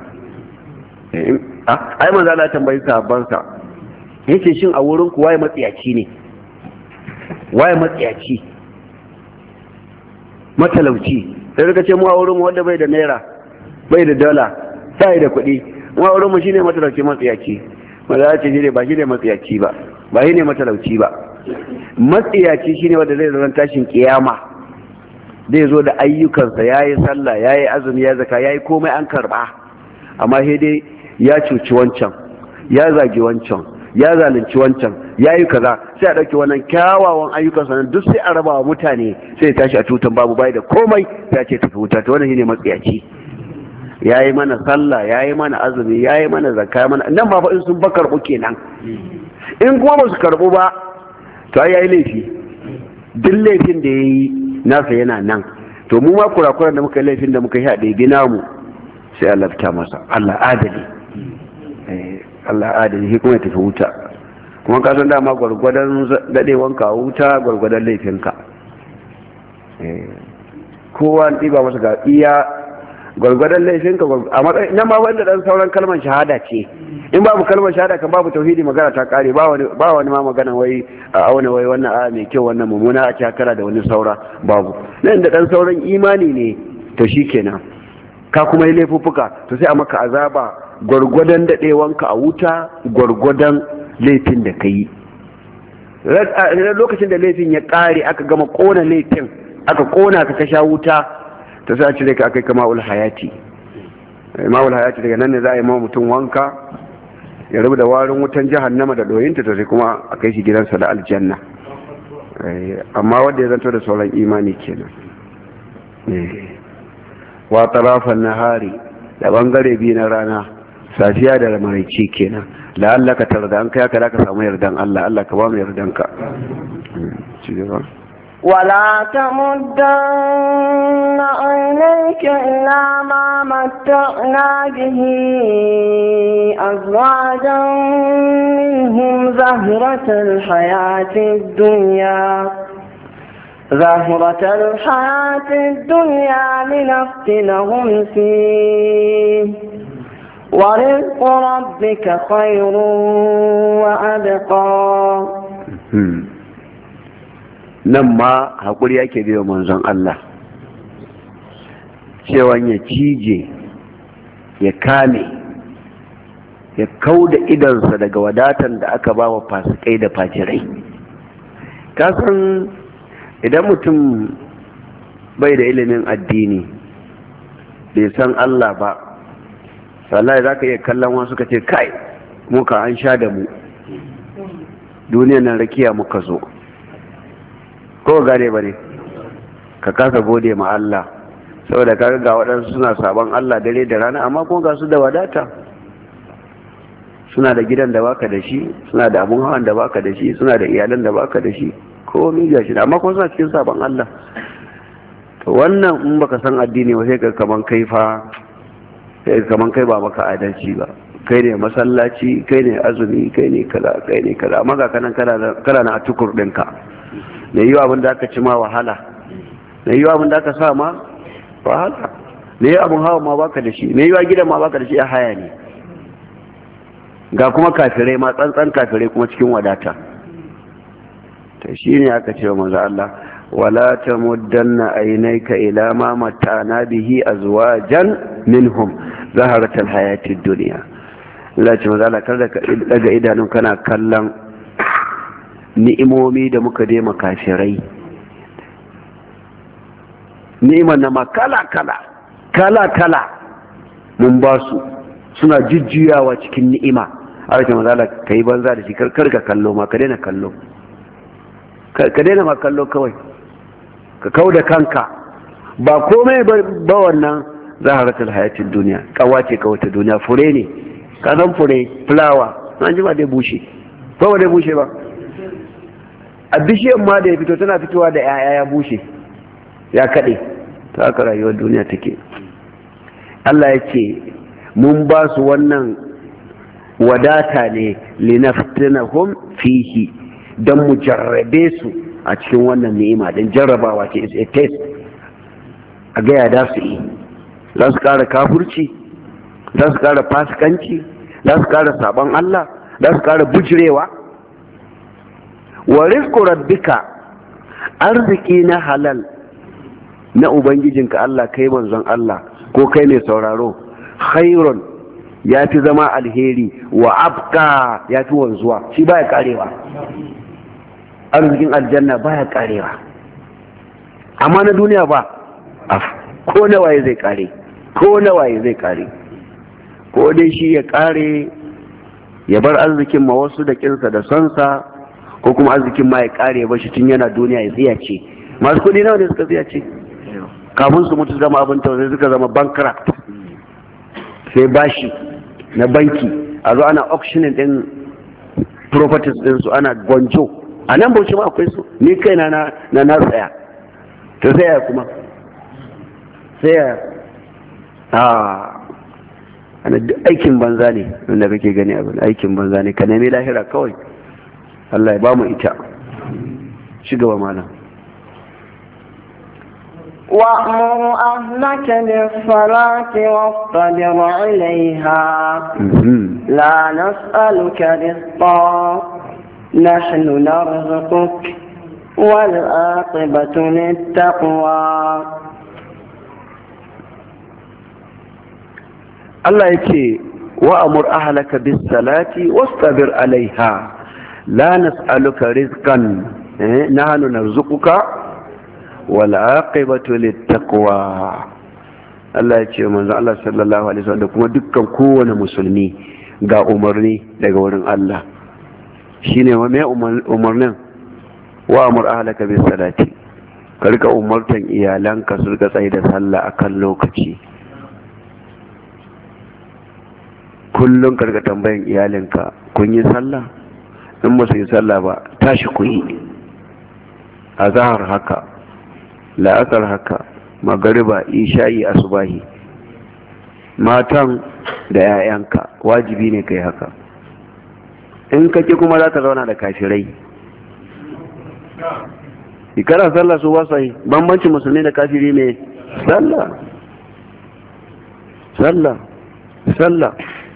Ai manzo Allah tambayi sahabban sa, yace shin a wurin ku waye matsiyaci ne? Waye matsiyaci? Matalauci. Sai ka ce mu a wurin wanda bai da naira, bai da dala, sai da kuɗi. Mu a wurin mu shine matalauci matsiyaci. Manzo Allah ce shine ba shine matsiyaci ba. Ba shi ne matalauci ba. Matsiyaci shi ne wanda zai zama tashin kiyama, zai zo da ayyukansa, ya yi sallah, ya yi azumi, ya zaka, ya yi komai an karba, amma sai dai ya cuci wancan, ya zagi wancan, ya zalunci wancan, ya yi kaza, sai a ɗauki wannan kyawawan ayyukansa nan duk sai a raba wa mutane, sai ya tashi a tutan babu bai da komai, sai a ce tafi wuta. To wannan shi ne matsiyaci. yayi mana sallah, yayi mana azumi, yayi mana zakka, mana nan ba fa in sun ba karbu kenan. In kuma ba su karbu ba to ai yayi laifi. Duk laifin da yayi nasa yana nan. To mu ma kurakuran da muka yi laifin da muka yi haɗe bi namu sai Allah ta masa. Allah adali. Eh Allah adali shi kuma ya tafi wuta. Kuma ka san dama gwargwadon dadewanka a wuta gwargwadon laifinka. Eh kowa an ɗiba masa ga iya gwargwadon laifinka a matsayin nan ma wanda dan sauran kalmar shahada ce. In babu kalmar shahada kan babu tauhidi magana ta kare ba wani ba wani ma magana wai a auna wai wannan a mai kyau wannan mummuna a cakara da wani saura babu. Nan da dan sauran imani ne to shikenan. Ka kuma yi laifuffuka to sai a maka azaba gwargwadon dadewanka a wuta gwargwadon laifin da ka yi. Lokacin da laifin ya kare aka gama kona laifin aka kona ka ka sha wuta ta sa cire ka akai kama ul hayati. Ma'ul hayati daga nan ne za a yi ma mutum wanka ya rabu da warin wutan jahannama da doyinta ta sai kuma a kai shi gidansa da aljanna. Amma wanda ya zanto da sauran imani kenan. Wa tarafan nahari da bangare biyu na rana safiya da maraice kenan. La'allaka tarda an kai haka da ka samu yardan Allah. Allah ka ba mu yardanka. ولا تمدن عينيك إلى ما متعنا به أزواجا منهم زهرة الحياة الدنيا زهرة الحياة الدنيا لنفتنهم فيه ورزق ربك خير وأبقى. Nan ma haƙuri yake biyo manzon Allah cewa ya cije ya kame ya kauda idansa daga wadatan da aka ba wa fasikai da fajirai. Kasan idan mutum bai da ilimin addini bai san Allah ba wallahi za ka iya kallon wasu ka ce kai muka an sha da mu duniyar nan rakiya muka zo ko gane ba ne ka kasa gode ma Allah saboda kaga ga waɗansu suna sabon Allah dare da rana amma kuma ga su da wadata suna da gidan da baka da shi suna da abun hawan da baka da shi suna da iyalan da baka da shi komai ga shi amma kuma suna cikin sabon Allah. To wannan in baka san addini ba sai ka kaman kai fa sai kaman kai ba maka adalci ba. Kai ne masallaci, kai ne azumi, kai ne kaza, kai ne kaza amma ga kanan kana na tukur ɗinka. Me yi abin da aka ci ma wahala, me yi abin da aka sa ma wahala, me yi abin hawa ma baka da shi, me yi wa gidan ma baka da shi a haya ne. Ga kuma kafirai ma tsantsan kafirai kuma cikin wadata. To shi ne aka ce wa manzo Allah wala tamuddanna aynayka ila ma mata'na bihi azwajan minhum zaharatal hayatid dunya. Allah ce manzo Allah kada ka daga idanun kana kallon ni'imomi da muka dai makashirai. Ni'imar na ma kala kala kala kala mun ba su suna jujjuyawa cikin ni'ima. A rikin mazala ka yi banza da shi kar ka kallo ma ka daina kallo ka daina ma kallo kawai ka kau da kanka ba komai ba wannan zaharatul hayatin duniya kawace kawata duniya fure ne ka san fure fulawa an ji ba dai bushe ba ba dai bushe ba a bishiyar ma da ya fito tana fitowa da yaya ya bushe ya kaɗe ta haka rayuwar duniya take. Allah ya ce mun ba su wannan wadata ne linaftinahum fihi don mu jarrabe su a cikin wannan ni'ima don jarrabawa ce is a test a gaya da su yi za su kara kafurci za su kara fasikanci za su kara sabon Allah za su kara bujirewa. Wa rizqu rabbika arziki na halal na ubangijinka Allah kai manzon Allah ko kai mai sauraro khairun ya fi zama alheri wa abka ya fi wanzuwa shi baya karewa. Arzikin aljanna baya karewa amma na duniya ba ko na waye zai kare ko na waye zai kare ko dai shi ya kare ya bar arzikin ma wasu da kinsa da sonsa ko kuma arzikin ma ya kare ya bashi tun yana duniya ya tsiyace. Masu kudi nawa ne suka tsiyace kafin su mutu zama abin tausayi suka zama bankrupt sai bashi na banki a zo ana auctioning din properties din su ana gwanjo a nan bauchi ma akwai su ni kaina na na na tsaya to sai ya kuma sai ya a ana aikin banza ne wanda kake gani abin aikin banza ne ka nemi lahira kawai Allah ya ba mu ita ci gaba malam وأمر أهلك بالصلاة واصطبر عليها لا نسألك رزقا نحن نرزقك والعاقبة للتقوى. الله يكي وأمر أهلك بالصلاة واصطبر عليها لا نسألك رزقا نحن نرزقك wal'aqibatu littaqwa. Allah ya ce manzo Allah sallallahu alaihi wasallam da kuma dukkan kowane musulmi ga umarni daga wurin Allah shine wa mai umarnin wa amur ahlaka bis salati ka rika umartan iyalanka su rika tsaye da sallah akan lokaci. Kullum ka rika tambayan iyalinka kun yi sallah, in ba su yi sallah ba tashi ku yi. Azhar haka, la'asar haka, magariba, isha'i, asubahi. Matan da 'ya'yanka wajibi ne kai haka. In kake kuma za ka zauna da kafirai. Ikara sallah su wasa yi, bambancin musulmi da kafiri ne sallah. Sallah, sallah.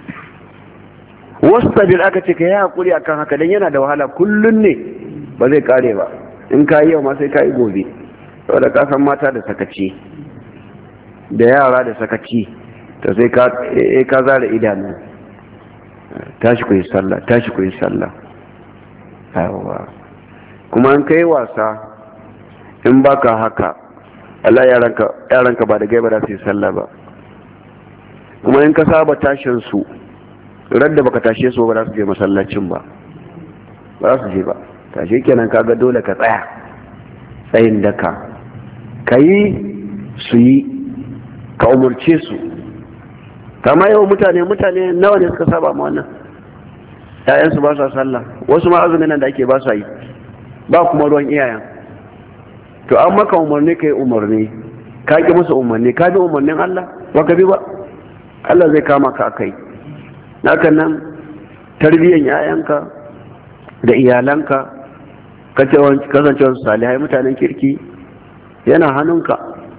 Wastabir aka ce ka yi haƙuri akan haka don yana da wahala, kullum ne ba zai kare ba. In ka yi yau ma sai ka yi gobe. Saboda ka san mata da sakaci da yara da sakaci ta sai ka zara idanu. Tashi ku yi sallah, tashi ku yi sallah. Yawa kuma in kai wasa in baka haka Allah yaranka ba da gaiba da su yi sallah ba. Kuma in ka saba tashin su radda baka tashe su ba za su je masallacin ba ba za su je ba. Tashe kenan kaga dole ka tsaya tsayin daka ka yi su yi, ka umarce su. Kama yau mutane mutane nawa ne suka saba ma wannan? ‘Ya'yansu ba sa sallah, wasu ma azumin nan da ake ba sa yi, ba kuma ruwan iyayen. To an maka umarni ka yi umarni, ka ƙi musu umarni, ka bi umarnin Allah ba ka bi ba, Allah zai kama ka kai. Hakan nan tarbiyyar ‘ya'yanka da iyalanka kasancewar salihai mutanen kirki yana hannunka.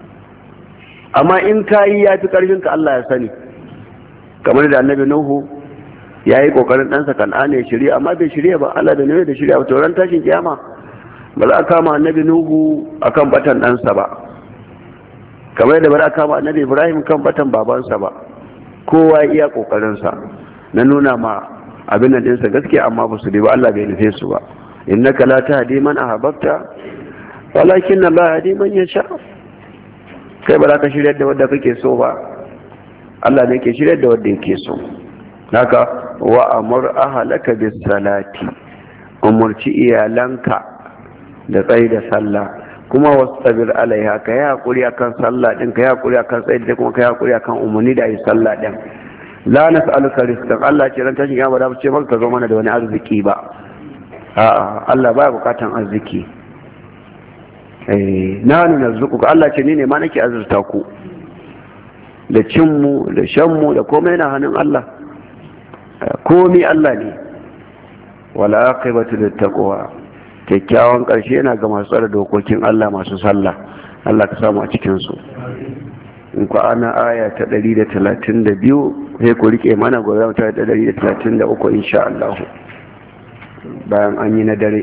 Amma in ka yi ya fi ƙarfinka Allah ya sani, kamar da annabi Nuhu ya yi ƙoƙarin ɗansa Kan'ana ya shirya amma bai shirya ba. Allah da Nuhu da shirya ba, tauran tashin kiyama ba za a kama annabi Nuhu akan batan ɗansa ba, kamar da ba za a kama annabi Ibrahim kan batan babansa ba. Kowa ya iya ƙoƙarinsa na nuna ma abin nan ɗinsa gaskiya, amma ba su ba, Allah bai nufe su ba. innaka la tahdi man ahbabta walakin Allah yahdi man yasha. Kai ba za ka shirya da wanda kake so ba, Allah ne ke shirya da wanda yake so. Haka wa amur ahlaka bis salati, umurci iyalanka da tsayi da sallah, kuma wastabir alaiha, ka yi hakuri akan sallah din, ka yi hakuri akan tsayi da kuma ka yi hakuri akan umarni da yi sallah din. La nas'aluka rizqan, Allah ce ran tashin kiyama da ba ce maka ka zo mana da wani arziki ba. A'a, Allah baya bukatan arziki. Eh, na nuna zuku Allah ce ni ne ma nake azurta ku. Da cinmu, da shanmu, da komai na hannun Allah. Komai Allah ne. Wala aqibatu littaqwa. Kyakkyawan ƙarshe yana ga masu tsare dokokin Allah, masu sallah. Allah ka samu a cikin su. In ku ana aya ta ɗari da talatin da biyu sai ku rike mana gobe ta ɗari da talatin da uku insha Allah. Bayan an yi na dare.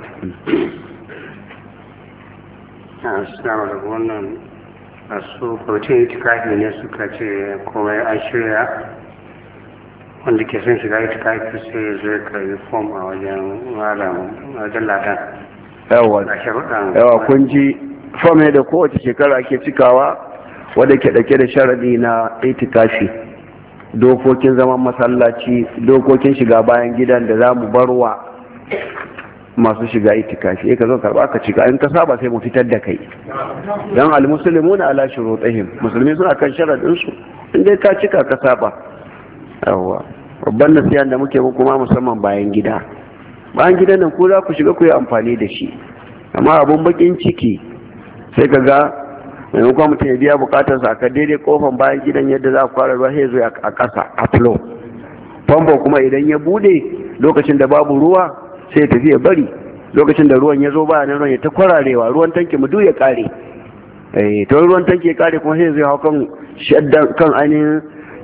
Assalamu alaikum. Wannan a su kwamitin itikafi ne suka ce komai an shirya, wanda ke son shiga itikafi sai zai karbi fom a wajen wajen ladan. Yawa kun ji fom ne da kowace shekara ake cikawa, wadda ke ɗauke da sharadi na itikafi, dokokin zaman masallaci, dokokin shiga bayan gidan da za mu barwa masu shiga itikafi. Eh, ka zo karba ka cika, in ka saba sai mu fitar da kai. Dan al-muslimuna ala shurutihim, musulmi suna kan sharadin su. in dai ka cika ka saba. Yawwa babban nasiha da muke muku ma musamman bayan gida, bayan gidan nan ku za ku shiga ku yi amfani da shi, amma abun bakin ciki sai ka ga maimakon mutum ya biya bukatarsa a kan daidai kofan bayan gidan yadda za a kwara ruwa sai zo a ƙasa a flow. Famfo kuma idan ya bude lokacin da babu ruwa sai ya tafi ya bari, lokacin da ruwan ya zo ba nan ruwan ya ta kwararewa, ruwan tanki mu duk ya kare. Eh to ruwan tanki ya kare kuma sai zai hau kan shaddan kan ainihin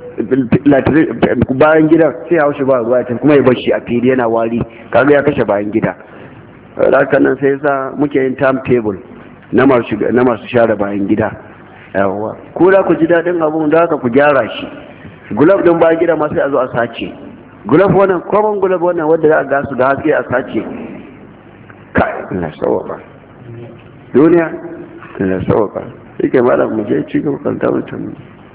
bayan gidan sai ya haushi ba ruwa kuma ya bar shi a fili yana wari, kaga ya kashe bayan gida. Haka nan sai yasa muke yin timetable na masu na masu share bayan gida. Yawwa ku da ku ji dadin abun da haka ku gyara shi. Gulab din bayan gida ma sai a zo a sace. Gulab wannan common gulab wannan wanda za a ga su da haske a sace. Kai ina sauka duniya ina sauka yake malam mu je ci gaba kan ta mutum.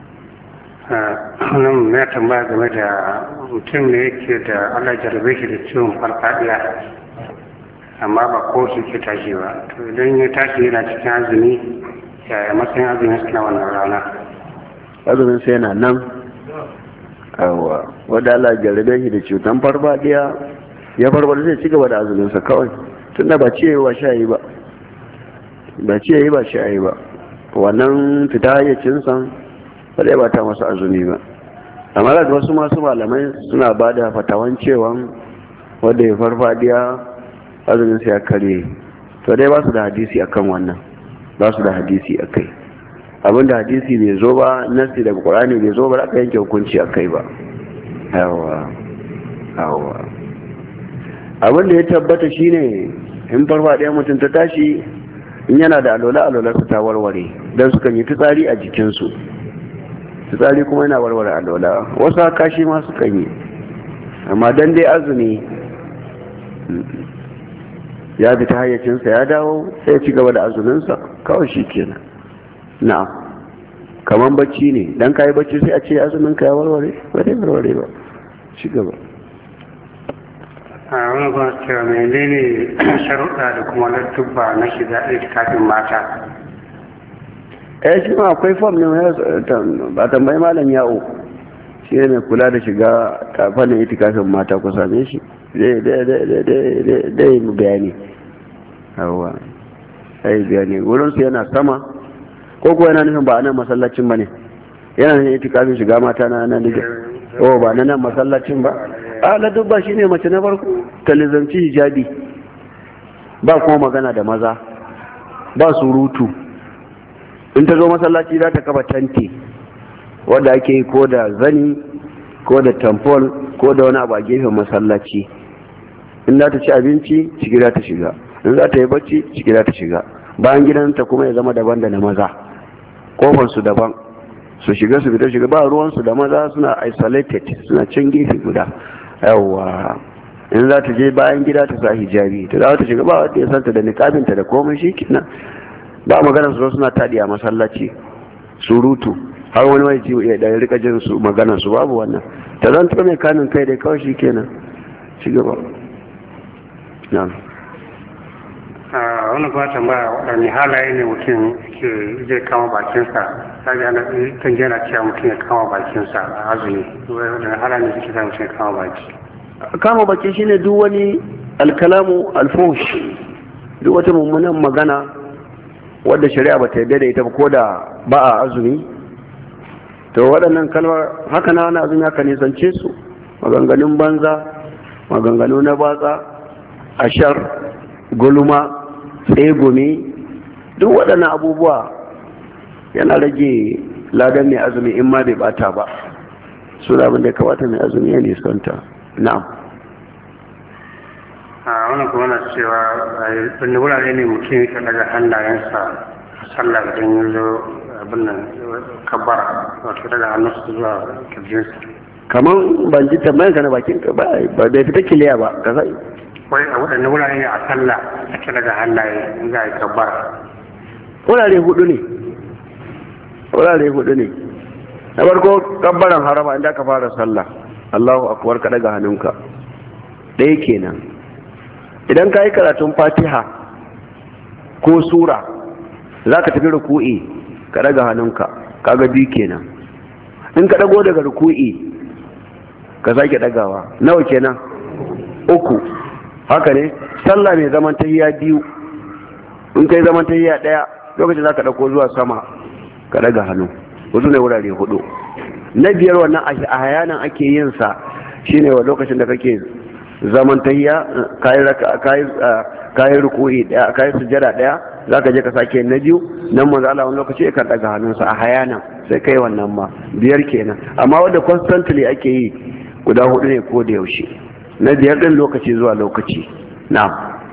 nan ya tambaya game da mutum ne yake da Allah jarabe shi da ciwon farfadiya amma ba ko su ke tashi ba, to idan ya tashi yana cikin azumi yaya matsayin azumin suna wannan rana? Azumin sai yana nan. Awa wadda Allah jarabe shi da cutan farfadiya ya farfada zai ci gaba da azuminsa kawai, tunda ba ciyewa shayi ba ba ciyewa ba shayi ba, wannan fita hayyacin san ba zai ba ta masa azumi ba. amma da wasu masu malamai suna ba da fatawan cewa wanda ya farfadiya azumin sa ya kare, to dai ba su da hadisi akan wannan, ba su da hadisi akai. abinda hadisi bai zo ba, nasi daga Qur'ani bai zo ba, aka yanke hukunci akai ba. yawa yawa abinda ya tabbata shine in farfadiya mutum ta tashi, in yana da alola alola su ta warware, dan sukan yi fitsari a jikinsu. fitsari kuma yana warware alola, wasu haka shi ma sukan yi, amma dan dai azumi ya bi ta hayyacinsa ya dawo sai ya ci gaba da azuminsa kawai shi kenan. na'am kamar bacci ne, dan kayi bacci sai a ce azumin ka ya warware ba dai warware ba, ci gaba. a wani ba cewa menene sharuɗa da kuma lattuba na shiga itikafin mata? eh shi ma akwai fom ne ba tambayi malam yawo, shi ne mai kula da shiga fannin itikafin mata, ku same shi dai mu bayani. hawa ai bayani wurinsu yana sama ko kuwa yana nufin ba a nan masallacin ba ne, yana nufin itikafin shiga mata na nan nige o ba na nan masallacin ba. a ladubba shi ne mace na farko ta lizanci hijabi, ba kuma magana da maza, ba surutu. in ta zo masallaci za ta kafa tanti wanda ake yi ko da zani ko da tamfol ko da wani abu a gefen masallaci. in za ta ci abinci ciki za ta shiga, in za ta yi bacci ciki za ta shiga. bayan gidanta kuma ya zama daban da na maza, kofansu daban, su shiga su fita shiga, ba ruwansu da maza, suna isolated, suna can gefe guda. yawwa in za ta je bayan gida ta sa hijabi, ta za ta shiga ba wanda ya santa da niqabinta da komai, shi kenan. ba magana su suna taɗi a masallaci surutu har wani wani ciwo ya ɗaya rika jin su magana su, babu wannan. ta zan tuba mai kanin kai dai kawai shi kenan, ci gaba. a wani ba tambaya waɗanne halaye ne mutum ke zai kama bakinsa? ta ga na kan jana cewa mutum ya kama bakinsa a azumi, waɗanne halaye ne suke sa mutum ya kama baki? kama baki shine duk wani alkalamu alfush, duk wata mummunan magana wadda shari'a ba ta yarda da ita ba, ko da ba a azumi. to waɗannan kalmar haka na wani azumi haka nisance su, maganganun banza, maganganu na batsa, ashar, gulma, tsegumi, duk waɗannan abubuwa yana rage ladan mai azumi in ma bai bata ba, su da abin da ya kamata mai azumi ya nisanta. na'am a wannan kuma na cewa wani wurare ne mutum ya daga hannayensa a sallah idan ya zo abin nan kabbara, wato daga hannunsa zuwa kirjinsa? kamar ban ji tambayin ka na bakin ka ba, bai fita kiliya ba ka sai. wai a waɗanne wurare ne a sallah ake daga hannaye in za a yi kabbara? wurare hudu ne wurare hudu ne na farko kabbaran harama inda ka fara sallah, Allahu akbar, ka daga hannunka ɗaya kenan. idan ka yi karatun fatiha ko sura za ka tafi ruku'i ka daga hannunka, kaga biyu kenan. in ka dago daga ruku'i ka sake dagawa, nawa kenan? Uku. Haka ne, sallah mai zaman tahiyya biyu, in kai zaman tahiyya daya lokacin za ka dauko zuwa sama ka daga hannu, wasu ne wurare hudu. Na biyar wannan a hayanan ake yin sa shine wa lokacin da kake zaman tahiyya kayi ruku'i daya, kayi sujjada daya, zaka je ka sake na biyu, nan manzo Allah wani lokaci ka daga hannunsa a hayanan sai kai wannan ma biyar kenan. Amma wanda constantly ake yi guda hudu ne ko da yaushe, na biyar din lokaci zuwa lokaci. Na'am.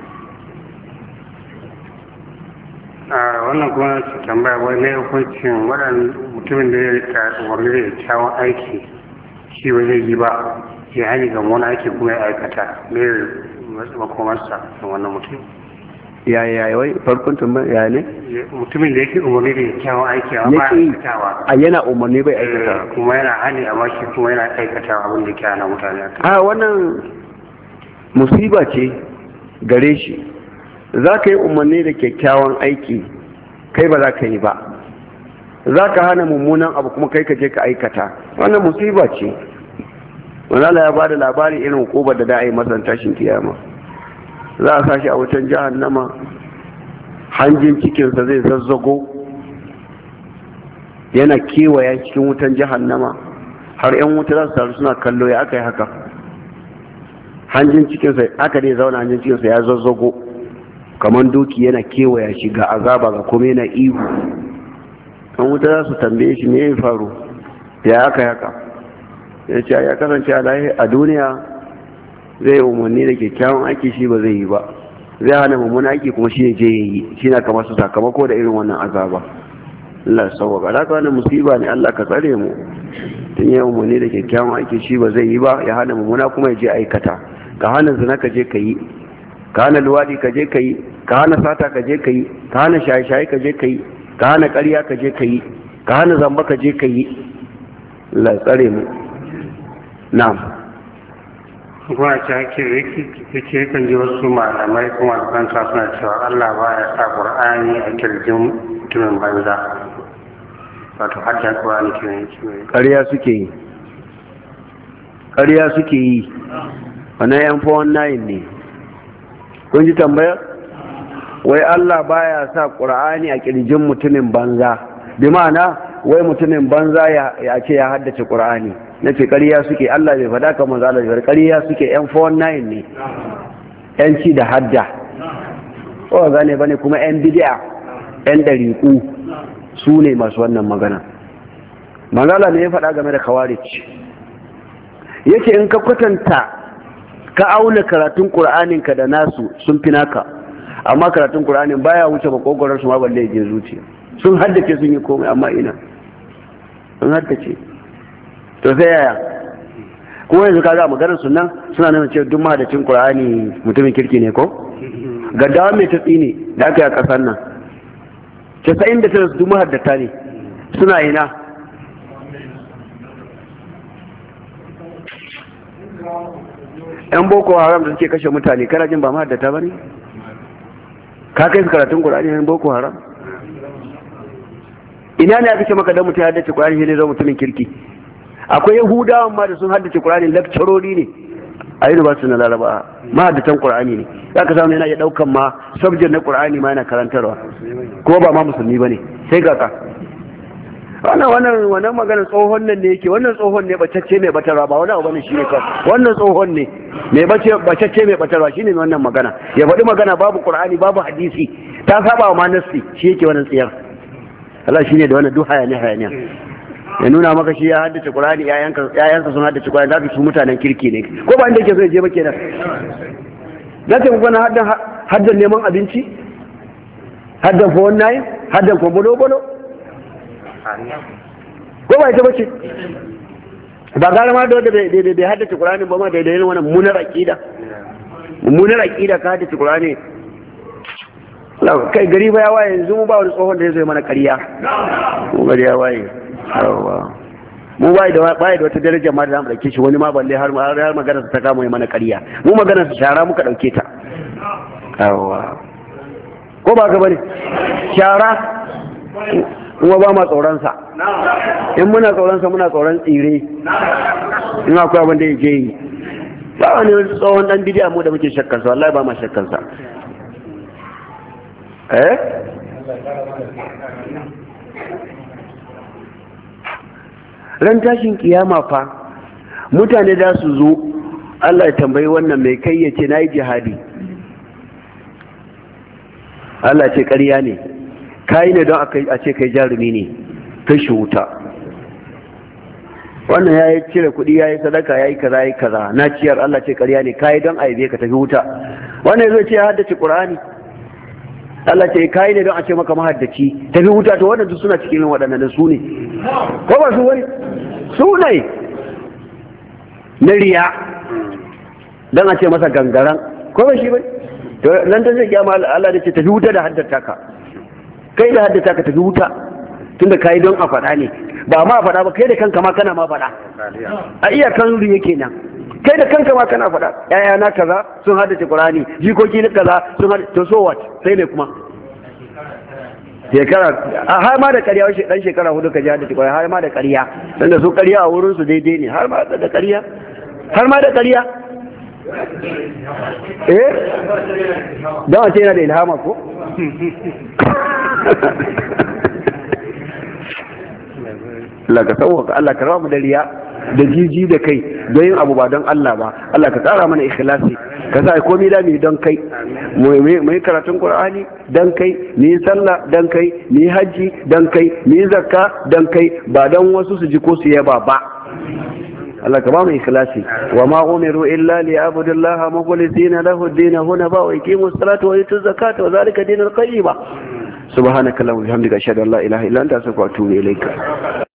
a wannan kuma tambaya wani ne hukuncin waɗanda mutumin da ya rika umarni da kyawun aiki shi ba zai yi ba, ya hani ga wani aiki kuma ya aikata, me makomarsa da wannan mutum? ya ya wai farkon tambaya ya ne mutumin da yake umarni da kyawun aiki amma ba aikatawa, a yana umarni bai aikata kuma yana hani amma shi kuma yana aikatawa abin da ke hana mutane a wannan musiba ce gare shi. Za ka yi umarni da kyakkyawan aiki kai ba za ka yi ba, za ka hana mummunan abu kuma kai ka je ka aikata, wannan musiba ce. Manala ya ba da labari irin hukubar da da a yi masan tashin kiyama, za a sashi a wutan jahannama, hanjin cikinsa zai zazzago yana kewaya cikin wutan jahannama har 'yan wuta za su taru suna kallo, ya aka yi haka, hanjin cikinsa aka dai zauna, hanjin cikinsa ya zazzago kamar doki yana kewaya shi ga azaba ga kuma yana ihu. An wuta za su tambaye shi me ya faru, ya aka yi haka, ya ce ya kasance a duniya zai yi umarni da kyakkyawan aiki shi ba zai yi ba, zai hana mummuna aiki kuma shi ne je ya yi, shi na kamar su sakamako da irin wannan azaba. Allah ya sauwaka, da ka wannan musiba ne, Allah ka tsare mu. Tun yi umarni da kyakkyawan aiki shi ba zai yi ba, ya hana mummuna kuma ya je aikata. Ka hana zina ka je ka yi, ka hana luwaɗi ka je ka yi, ka hana sata ka je ka yi, ka hana shaye-shaye ka je ka yi, ka hana ƙarya ka je ka yi, ka hana zamba ka je ka yi. Allah ya tsare mu. Na'am. kuma ce ake yake kan ji wasu malamai kuma alfanta suna cewa Allah ba ya sa Qur'ani a kirjin mutumin banza, wato hadda Qur'ani ke yi. Ƙarya suke yi, ƙarya suke yi, wannan yan fawon nayin ne. Kun ji tambayar? Wai Allah ba ya sa Qur'ani a kirjin mutumin banza, bi ma'ana wai mutumin banza ya ce ya haddace Qur'ani. Na ce ƙarya suke, Allah bai faɗa kamar zalar bai, ƙarya suke, yan fawon nayin ne, yan ci da hadda, o gane bane kuma yan bidi'a, yan ɗariƙu su ne masu wannan magana. Manzala ne ya faɗa game da khawarij, yake in ka kwatanta ka auna karatun Qur'aninka da nasu sun fi naka, amma karatun Qur'anin baya wuce makogoron su ma balle je zuciya, sun haddace sun yi komai, amma ina sun haddace. To sai yaya kuma yanzu kaga maganar sunan suna nuna cewa duk mahadacin Qur'ani mutumin kirki ne ko? Gaddawa mai tatsi ne da aka yi a ƙasar nan, casa'in da tara su duk mahaddata ne, suna ina? Yan Boko Haram da suke kashe mutane kana jin ba mahaddata ba ne? Ka kai su karatun Qur'ani yan Boko Haram? Ina ne aka ce maka dan mutum ya haddace Qur'ani shi ne zama mutumin kirki? Akwai Yahudawan ma da sun haddace Qur'ani, lakcarori ne a university na Laraba, mahaddatan Qur'ani ne, za ka samu yana iya ɗaukan ma subject na Qur'ani ma yana karantarwa, ko ba ma musulmi ba ne, sai ga ka wannan wannan wannan maganar tsohon nan ne yake, wannan tsohon ne bacacce mai batarwa, ba wani abu bane shi ne kawai, wannan tsohon ne mai bacacce mai batarwa shi ne wannan magana, ya faɗi magana babu Qur'ani babu hadisi, ta saba wa ma nassi, shi yake wannan tsiyar. Allah shi ne da wannan duk hayaniya hayaniya, ya nuna maka shi ya haddace Qur'ani, yayansa sun haddace Qur'ani, za su mutanen kirki ne, ko ba inda yake so ya je ba kenan. Za ta kuma haddan haddan neman abinci, haddan fawon nayi, haddan kwambolo bolo, ko ba ita bace? Ba gara ma da wanda bai haddace Qur'ani ba ma da yin wannan mummunar aqida, mummunar aqida ka haddace Qur'ani. Kai gari ba ya waye yanzu, mu ba wani tsohon da ya zo mana ƙarya, mu gari ya waye. Mu bai da bai da wata daraja ma da zamu dauke shi wani ma balle har har magana ta kama mana ƙarya, mu magana su shara muka dauke ta. Yawa ko ba ka bane shara, kuma ba ma tsoron sa, in muna tsoronsa muna tsoron tsire in akwai abin da ya je yi ba wani tsohon dan bidiya mu da muke shakkansa wallahi ba ma shakkansa eh ran tashin kiyama fa mutane da su zo Allah ya tambayi wannan mai kai ya ce na yi jihadi Allah ce ƙarya ne kayi ne don a ce kai jarumi ne kai shi wuta wannan ya yi cire kuɗi ya yi sadaka ya yi kaza ya yi kaza na ciyar Allah ce ƙarya ne kayi don a yabe ka tafi wuta wannan zai ce ya haddace ƙur'ani Allah ce kayi ne don a ce maka mahaddaci tafi wuta to wannan suna cikin waɗannan su ne ko ba su wani su ne na riya don a ce masa gangaran ko ba shi bai to nan da zai gyama Allah da ce tafi wuta da haddata ka kai da haddata ka tafi wuta tunda kai don a faɗa ne ba ma faɗa ba kai da kanka ma kana ma faɗa a iyakan riya kenan kai da kanka ma kana faɗa yaya na kaza sun haddace Qur'ani jikoki na kaza sun haddace to so what sai ne kuma shekara har ma da ƙarya wani dan shekara hudu ka ji haddace Qur'ani har ma da ƙarya tunda su ƙarya a wurin su daidai ne har ma da ƙarya har ma da ƙarya eh don a ce yana da ilhama ko Allah ka sauwaka Allah ka rawa mu da riya da jiji da kai don yin abu ba don Allah ba Allah ka tsara mana ikhlasi ka sa komai da mu don kai mu yi karatun Qur'ani don kai mu yi sallah don kai mu yi haji don kai mu yi zakka don kai ba don wasu su ji ko su yaba ba Allah ka ba mu ikhlasi wa ma umiru illa li abudullaha mukhlisina lahu ad-din hunafa wa yuqimu as-salata wa yutu az-zakata wa dhalika dinul qayyim subhanaka allahumma wa bihamdika ashhadu an la ilaha illa anta astaghfiruka wa atubu ilayka